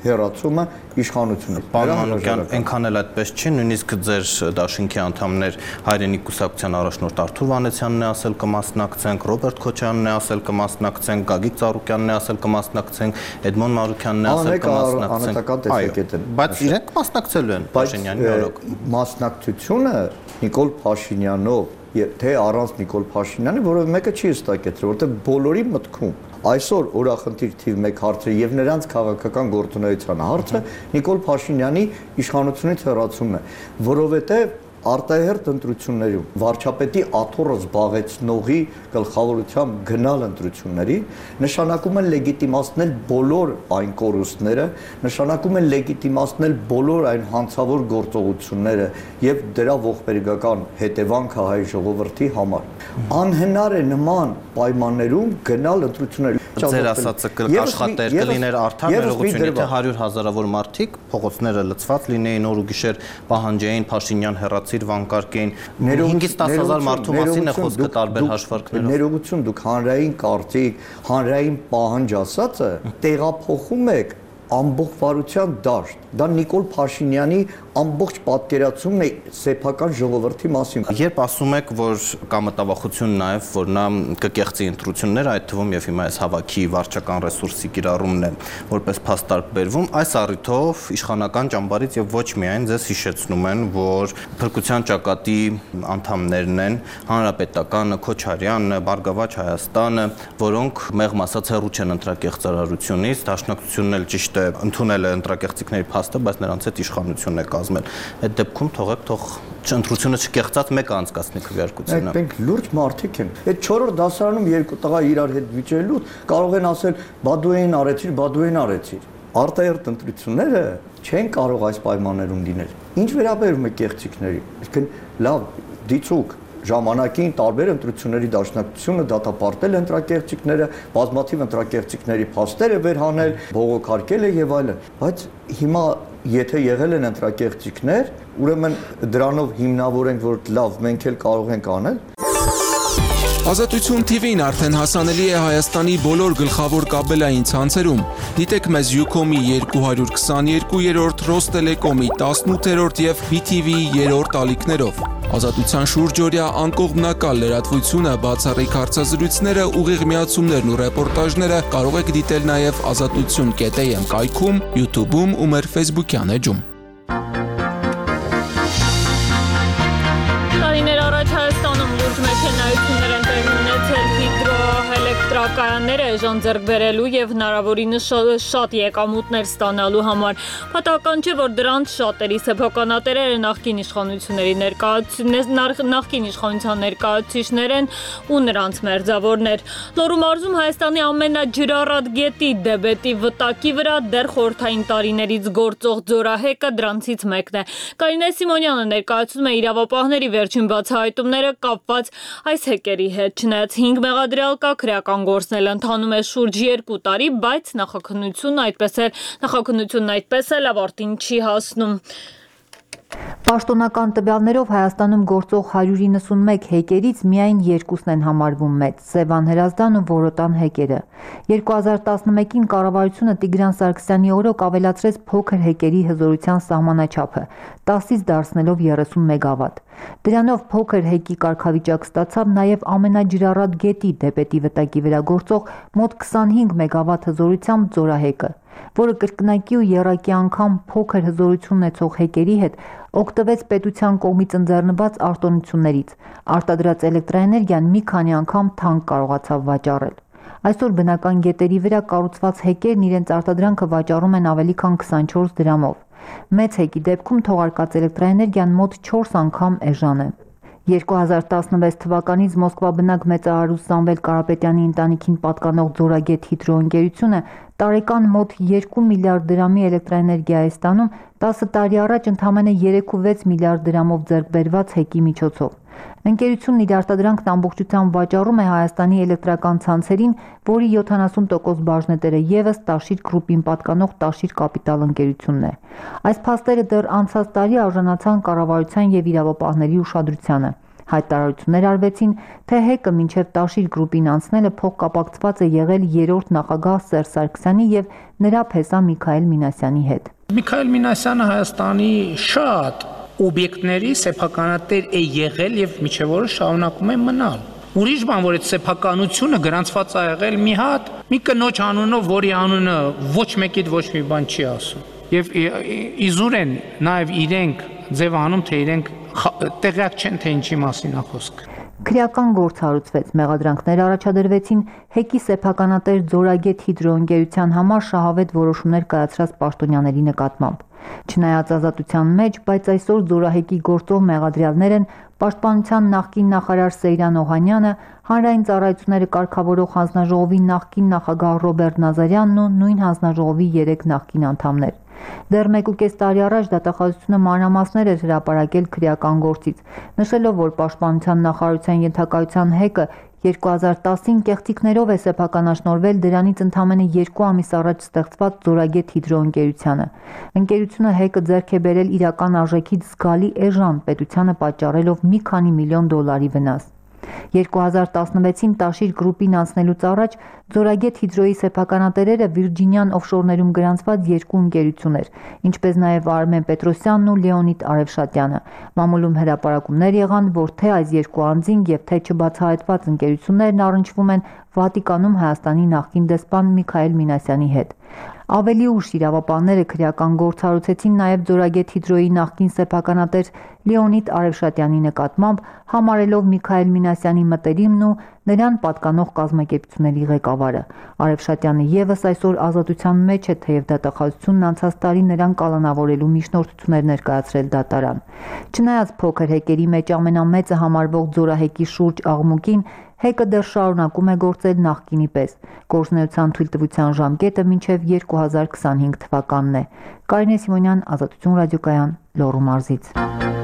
հեռացումը իշխանությունից։ Պարոն Մանուկյան, այնքան էլ այդպես չի, նույնիսկ ձեր դաշինքի անդամներ Հայրենիք կուսակցության առաջնորդ Արթուր Վանեցյանն է ասել կմասնակցենք, Ռոբերտ Քոչարյանն է ասել կմասնակցենք, Գագիկ Ծառուկյանն է ասել կմասնակցենք, Էդմոն Մարուկյանն է ասել կմասնակցենք։ Բայց իրենք մասնակցելու են Փաշինյանի օրոք։ Մասնակցությունը Նիկոլ Փաշինյանով թե առանց Նիկոլ Փաշինյանի, որովհետև մեկը չի հստակեցրել, որովհետև բոլորի մտքում այսօր օրախնդիր թիվ մեկ հարցը եւ նրանց քաղաքական գործունեության հարցը Նիկոլ Փաշինյանի իշխանությունից հեռացումն է, որովհետև արտահերթ ընտրություններում վարչապետի աթոռը զբաղեցնողի գլխավորությամբ գնալ ընտրությունների նշանակում է լեգիտիմացնել բոլոր այն կորուստները, նշանակում է լեգիտիմացնել բոլոր այն հանցավոր գործողությունները եւ դրա ողբերգական հետևանքը հայ ժողովրդի համար։ Անհնար է նման պայմաններում գնալ ընտրությունների։ Ձեր ասածը կաշխատեր կլիներ արդար ներողություն, եթե հարյուր հազարավոր մարդիկ փողոցները լցված լինեին օր ու գիշեր պահանջեին Փաշինյան հեռացիր վանկարկեին հինգից տասը հազար մարդու մասին է խոսքը տարբեր հաշվարկներով։ Ներողություն, դուք հանրային կարծիք, հանրային պահանջ ասածը տեղափոխում եք ամբողջության դաշտ։ Դա Նիկոլ Փաշինյանի ամբողջ պատկերացումն է սեփական ժողովրդի մասին։ Երբ ասում եք, որ կա մտավախություն նաև, որ նա կկեղծի ընտրությունները, այդ թվում եւ հիմա այս հավաքի վարչական ռեսուրսի կիրառումն է որպես փաստարկ բերվում, այս առիթով իշխանական ճամբարից եւ ոչ միայն ձեզ հիշեցնում են, որ փրկության ճակատի անդամներն են Հանրապետականը, Քոչարյանը, Բարգավաճ Հայաստանը, որոնք մեղմ ասած հեռու չեն ընտրակեղծարարությունից, դաշնակցությունն էլ ճիշտ է ընդունել է ընտրակեղծիքների փաստը, բայց նրանց հետ իշխանությունն է կազմել։ Այդ դեպքում թողեք թող ընտրությունը չկեղծած մեկը անցկացնի քվեարկությունը։ Մենք լուրջ մարդիկ ենք։ Այդ չորրորդ դասարանում երկու տղա իրար հետ վիճելու կարող են ասել բադուեին արեցիր, բադուեին արեցիր։ Արտահերթ ընտրությունները չեն կարող այս պայմաններում լինել։ Ինչ վերաբերում է կեղծիքների, այսինքն լավ դիցուկ ժամանակին տարբեր ընտրությունների դաշնակցությունը դատապարտել ընտրակեղծիքները, բազմաթիվ ընտրակեղծիքների փաստեր է վերհանել, բողոքարկել է եւ այլն, բայց հիմա եթե եղել են ընտրակեղծիքներ, ուրեմն դրանով հիմնավորենք, որ լավ, մենք էլ կարող ենք անել։ Ազատություն թիվին արդեն հասանելի է Հայաստանի բոլոր գլխավոր կաբելային ցանցերում։ Դիտեք մեզ Յուքոմի երկու հարյուր քսաներկուերորդ, Ռոստելեկոմի տասնութերորդ եւ բի թի վիի երրորդ ալիքներով։ Ազատության շուրջօրյա անկողմնակալ լրատվությունը, բացառիկ հարցազրույցները, ուղիղ միացումներն ու ռեպորտաժները կարող եք դիտել նաև ազատություն կետ էյ էմ կայքում, YouTube-ում ու մեր Facebook-յան էջում։ Տարիներ առաջ Հայաստանում լուրջ մեքենայություններ են տեղի ունեցել հիդրոէլեկտրակայանները էժան ձեռք բերելու եւ հնարավորինս շատ եկամուտներ ստանալու համար։ Պատահական չէ, որ դրանց շատերի սեփականատերերը նախկին իշխանությունների նախկին իշխանության ներկայացուցիչներ են ու նրանց մերձավորներ։ Լոռու մարզում Հայաստանի ամենաջրառատ գետի Դեբետի վտակի վրա դեռ խորհրդային տարիներից գործող ձորահեկը դրանցից մեկն է։ Կարինե Սիմոնյանը ներկայացնում է իրավապահների վերջին բացահայտումները կապված այս հեկերի հետ։ Չնայած հինգ մեղադրյալ կա, քրեական գործն էլ ընթանում է շուրջ երկու տարի, բայց նախաքննությունն այդպես էլ նախաքննությունն այդպես էլ ավարտին չի հասնում։ Պաշտոնական տվյալներով Հայաստանում գործող հարյուր իննսունմեկ հեկերից միայն երկուսն են համարվում մեծ՝ Սևան Հրազդան ու Որոտան հեկերը։ երկու հազար տասնմեկին կառավարությունը Տիգրան Սարգսյանի օրոք ավելացրեց փոքր հեկերի հզորության սահմանաչափը՝ տասից դարձնելով երեսուն մեգավատ։ Դրանով փոքր հեկի կարգավիճակ ստացավ նաև ամենաջրառատ գետի Դեբետի վտակի վրա գործող մոտ քսանհինգ մեգավատ հզորությամբ ձորահեկը, որը կրկնակի ու եռակի անգամ փոքր հզորություն ունեցող հեկերի հետ օգտվեց պետության կողմից ընձեռնված արտոնություններից, արտադրած էլեկտրաէներգիան մի քանի անգամ թանկ կարողացավ վաճառել։ Այսօր բնական գետերի վրա կառուցված հեկերն իրենց արտադրանքը վաճառում են ավելի քան քսանչորս դրամով։ Մեծ հեկի դեպքում թողարկած էլեկտրաէներգիան մոտ չորս անգամ էժան է։ երկու հազար տասնվեց թվականից Մոսկվա բնակ մեծահարուստ Սամվել Կարապետյանի ընտանիքին պատկանող Ձորագետ հիդրոընկերությունը տարեկան մոտ երկու միլիարդ դրամի էլեկտրաէներգիա է ստանում տասը տարի առաջ ընդամենը երեք ու վեց միլիարդ դրամով ձեռք բերված հեկի միջոցով։ Ընկերությունն իր արտադրանքն ամբողջությամբ վաճառում է Հայաստանի էլեկտրական ցանցերին, որի յոթանասուն տոկոս բաժնետերը ևս Տաշիր Գրուպին պատկանող Տաշիր Կապիտալ ընկերությունն է։ Այս փաստերը դեռ անցած տարի արժանացան կառավարության եւ իրավապահների ուշադրությանը։ Հայտարարություններ արվեցին, թե ՀԵԿ-ը մինչև Տաշիր գրուպին անցնելը փոխկապակցված է եղել երրորդ նախագահ Սերժ Սարգսյանի եւ նրա փեսա Միքայել Մինասյանի հետ։ Միքայել Մինասյանը Հայաստանի շատ օբյեկտների սեփականատեր է եղել եւ միջև օրը շարունակում է մնալ։ Ուրիշ բան, որ այդ սեփականությունը գրանցված է եղել մի հատ մի կնոջ անունով, որի անունը ոչ մեկիդ ոչ մի բան չի ասում։ Եվ իզուր են նաեւ իրենք ձևանում, թե իրենք տեղյակ չեն, թե ինչի մասին է խոսքը։ Քրեական գործ հարուցվեց, մեղադրանքներ առաջադրվեցին ՀԵԿ-ի սեփականատեր Ձորագետ հիդրոընկերության համար շահավետ որոշումներ կայացրած պաշտոնյաների նկատմամբ։ Չնայած ազատության մեջ, բայց այսօր Ձորահեկի գործով մեղադրյալներ են Պաշտպանության նախկին նախարար Սեյրան Օհանյանը, Հանրային ծառայությունները կարգավորող հանձնաժողովի նախկին նախագահ Ռոբերտ Նազարյանն ու նույն հանձնաժողովի երեք նախկին անդամներ։ Դեռ մեկուկես տարի առաջ դատախազությունը մանրամասներ էր հրապարակել քրեական գործից, նշելով, որ Պաշտպանության նախարարության ենթակայության ՀԵԿ-ը երկու հազար տասին կեղծիքներով է սեփականաշնորհվել դրանից ընդամենը երկու ամիս առաջ ստեղծված Ձորագետ հիդրոընկերությանը։ Ընկերությունը ՀԵԿ-ը ձեռք է բերել իրական արժեքից զգալի էժան, պետությանը պատճառելով մի քանի միլիոն դոլարի վնաս։ երկու հազար տասնվեցին Տաշիր գրուպին անցնելուց առաջ Ձորագետ հիդրոյի սեփականատերերը Վիրջինյան օֆշորներում գրանցված երկու ընկերություններ, ինչպես նաև Արմեն Պետրոսյանն ու Լեոնիդ Արևշատյանը։ Մամուլում հրապարակումներ եղան, որ թե այս երկու անձինք եւ թե չբացահայտված ընկերություններն առնչվում են Վատիկանում Հայաստանի նախկին դեսպան Միքայել Մինասյանի հետ։ Ավելի ուշ իրավապանները քրեական գործ հարուցեցին նաև Ձորագետ հիդրոյի նախկին սեփականատեր Լեոնիդ Արևշատյանի նկատմամբ, համարելով Միքայել Մինասյանի մտերիմն ու նրան պատկանող կազմակերպությունների ղեկավարը։ Արևշատյանը եւս այսօր ազատության մեջ է, թեև դատախազությունն անցած տարի նրան կալանավորելու միջնորդություններ ներկայացրել դատարան։ Չնայած փոքր հեկերի մեջ ամենամեծը համարվող Ձորահեկի շուրջ աղմուկին, ՀԵԿ-ը դեռ շարունակում է գործել նախկինի պես։ Գործունեության թույլտվության ժամկետը մինչև երկու հազար քսանհինգ թվականն է։ Կարինե Սիմոնյան, Ազատություն ռադիոկայան, Լոռու մարզից։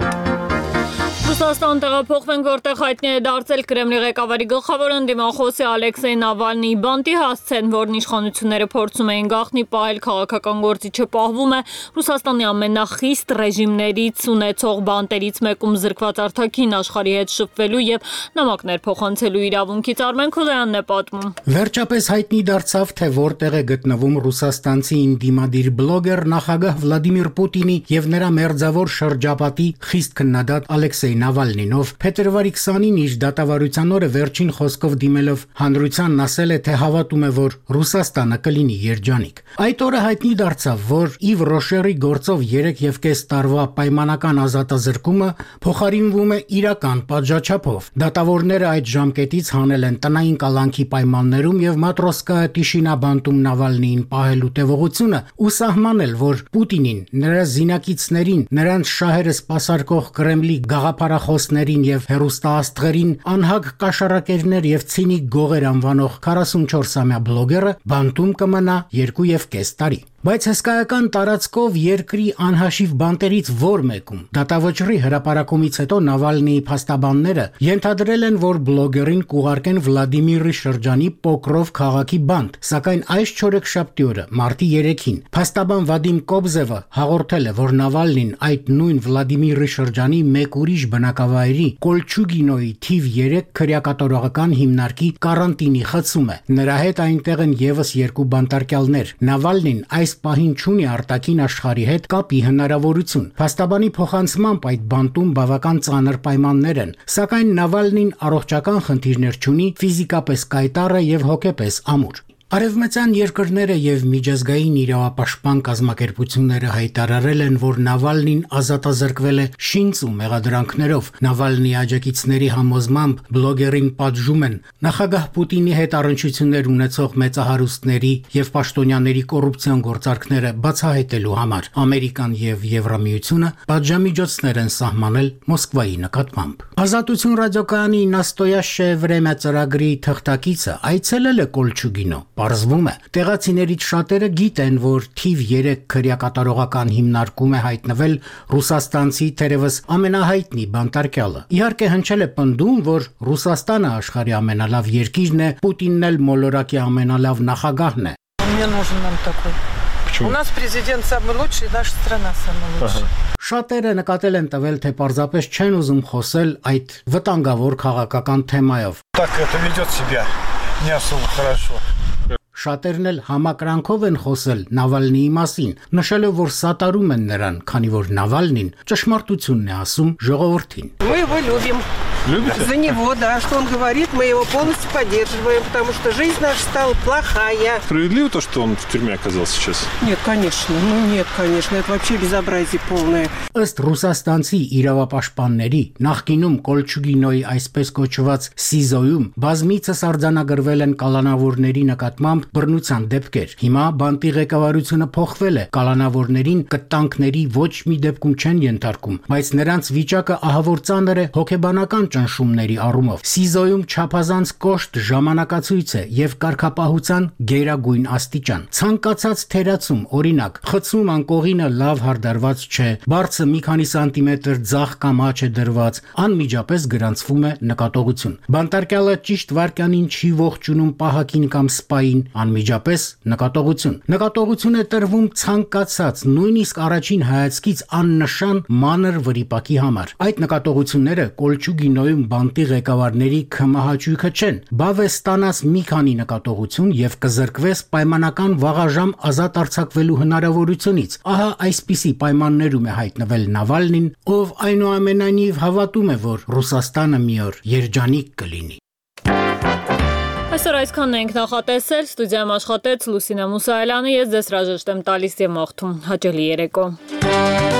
Ռուսաստան տեղափոխվենք, որտեղ հայտնի է դարձել Կրեմլի ղեկավարի գլխավոր ընդդիմախոսի Ալեքսեյ Նավալնիի բանտի հասցեն, որն իշխանությունները փորձում էին գաղտնի պահել քաղաքական գործիչը պահվում է Ռուսաստանի ամենախիստ ռեժիմներից ունեցող բանտերից մեկում զրկված արտաքին աշխարհի հետ շփվելու եւ նամակներ փոխանցելու իրավունքից։ Արմեն Քոզայանն է պատմում։ Վերջապես հայտնի դարձավ, թե որտեղ է գտնվում ռուսաստանցի ինդիմադիր բլոգեր նախագահ Վլադիմիր Պուտինի եւ նրա մերձավոր շրջապատի խիստ քննադատ Ալեքսեյ Նավալնին, ով փետրվարի քսանին իր դատավարության օրը վերջին խոսքով դիմելով հանրությանն ասել է, թե հավատում է, որ Ռուսաստանը կլինի երջանիկ։ Այդ օրը հայտնի դարձավ, որ Իվ Ռոշերի գործով երեք եւ կես տարվա պայմանական ազատազրկումը փոխարինվում է իրական պատժաչափով։ Դատավորները այդ ժամկետից հանել են տնային կալանքի պայմաններում եւ Մատրոսկայա Տիշինա բանտում Նավալնիին պահելու տևողությունը ու սահմանել, որ Պուտինին, նրա զինակիցներին, նրանց շահերը սպասարկող Կրեմլի գաղափարախոսներին եւ հեռուստաաստղերին անհագ կաշառակերներ եւ ցինիկ գողեր անվանող քառասունչորսամյա բլոգերը բանտում կմնա երկու եւ կես տարի։ Բայց հսկայական տարածքով երկրի անհաշիվ բանտերից որ մեկում դատավճռի հրապարակումից հետո Նավալնիի փաստաբանները ենթադրել են, որ բլոգերին կուղարկեն Վլադիմիրի շրջանի Պոկրով քաղաքի բանտ, սակայն այս չորեքշաբթի օրը մարտի երեքին փաստաբան Վադիմ Կոբզևը հաղորդել է, որ Նավալնին այդ նույն Վլադիմիրի շրջանի մեկ ուրիշ բնակավայրի Կոլչուգինոյի թիվ երեք քրեակատորողական հիմնարկի կարանտինի խցում է։ Նրա հետ այնտեղ են եւս երկու բանտարկյալներ։ Նավալնին այս պահին չունի արտաքին աշխարհի հետ կապի հնարավորություն։ Փաստաբանի փոխանցմամբ այդ բանտում բավական ծանր պայմաններ են, սակայն Նավալնին առողջական խնդիրներ չունի, ֆիզիկապես կայտառ է եւ հոգեպես ամուր։ Արևմտյան երկրները եւ միջազգային իրավապաշտպան կազմակերպությունները հայտարարել են, որ Նավալնին ազատազրկվել է շինծ ու մեղադրանքներով։ Նավալնիի աջակիցների համոզմամբ բլոգերին պատժում են նախագահ Պուտինի հետ առնչություններ ունեցող մեծահարուստների եւ պաշտոնյաների կոռուպցիոն գործարքները բացահայտելու համար։ Ամերիկան եւ Եվրամիությունը պատժամիջոցներ են սահմանել Մոսկվայի նկատմամբ։ Ազատություն ռադիոկայանի Նաստոյաշե Վրեմյա ծրագրի թղթակիցը այցելել է Կոլչուգինո։ Պարզվում է, տեղացիներից շատերը գիտեն, որ թիվ երեք քրեակատարողական հիմնարկում է հայտնվել ռուսաստանցի թերևս ամենահայտնի բանտարկյալը։ Իհարկե հնչել է պնդում, որ Ռուսաստանը աշխարհի ամենալավ երկիրն է, Պուտինն էլ մոլորակի ամենալավ նախագահն է։ У нас президент самый лучший, наша страна самая лучшая. Շատերը նկատել են տվել, թե պարզապես չեն ուզում խոսել այդ վտանգավոր քաղաքական թեմայով։ Так это ведет себя не особо хорошо. Շատերն էլ համակրանքով են խոսել Նավալնիի մասին, նշելով, որ սատարում են նրան, քանի որ Նավալնին ճշմարտությունն է ասում ժողովրդին։ Мы его любим. Любите? За него, да, что он говорит, мы его полностью поддерживаем, потому что жизнь наша стала плохая. Справедливо то, что он в тюрьме оказался сейчас? Нет, конечно, ну нет, конечно, это вообще безобразие полное. Ըստ ռուսաստանցի իրավապաշտպանների, նախկինում Կոլչուգինոյի այսպես կոչված Սիզոյում բազմիցս արձանագրվել են կալանավորների նկատմամբ բռնության դեպքեր։ Հիմա բանտի ղեկավարությունը փոխվել է, կալանավորներին կտանքների ոչ մի դեպքում չեն ենթարկում, բայց նրանց վիճակը ահավոր ծանր է հոգեբանական ճնշումների առումով։ Սիզոյում չափազանց կոշտ ժամանակացույց է եւ կարգապահության գերագույն աստիճան։ Ցանկացած թերացում, օրինակ, խցում անկողինը լավ հարդարված չէ, բարձը մի քանի սանտիմետր ձախ կամ աջ է դրված, անմիջապես գրանցվում է նկատողություն։ Բանտարկյալը ճիշտ վարքյանին չի ողջունում պահակին կամ սպային, անմիջապես նկատողություն։ Նկատողություն է տրվում ցանկացած, նույնիսկ առաջին հայացքից աննշան մանր վրիպակի համար։ Այդ նկատողությունները Կոլչուգինոյում բանտի ղեկավարների քմահաճույքը չեն։ Բավ է ստանաս մի քանի նկատողություն եւ կզրկվես պայմանական վաղաժամ ազատ արձակվելու հնարավորությունից։ Ահա այսպիսի պայմաններում է հայտնվել Նավալնին, ով այնուամենայնիվ հավատում է, որ Ռուսաստանը մի օր երջանիկ կլինի։ Այսօր այսքանն ենք նախատեսել, ստուդիայում աշխատեց Լուսինե Մուսայելյանը, ես ձեզ հրաժեշտ եմ տալիս եւ մաղթում հաճելի երեկո։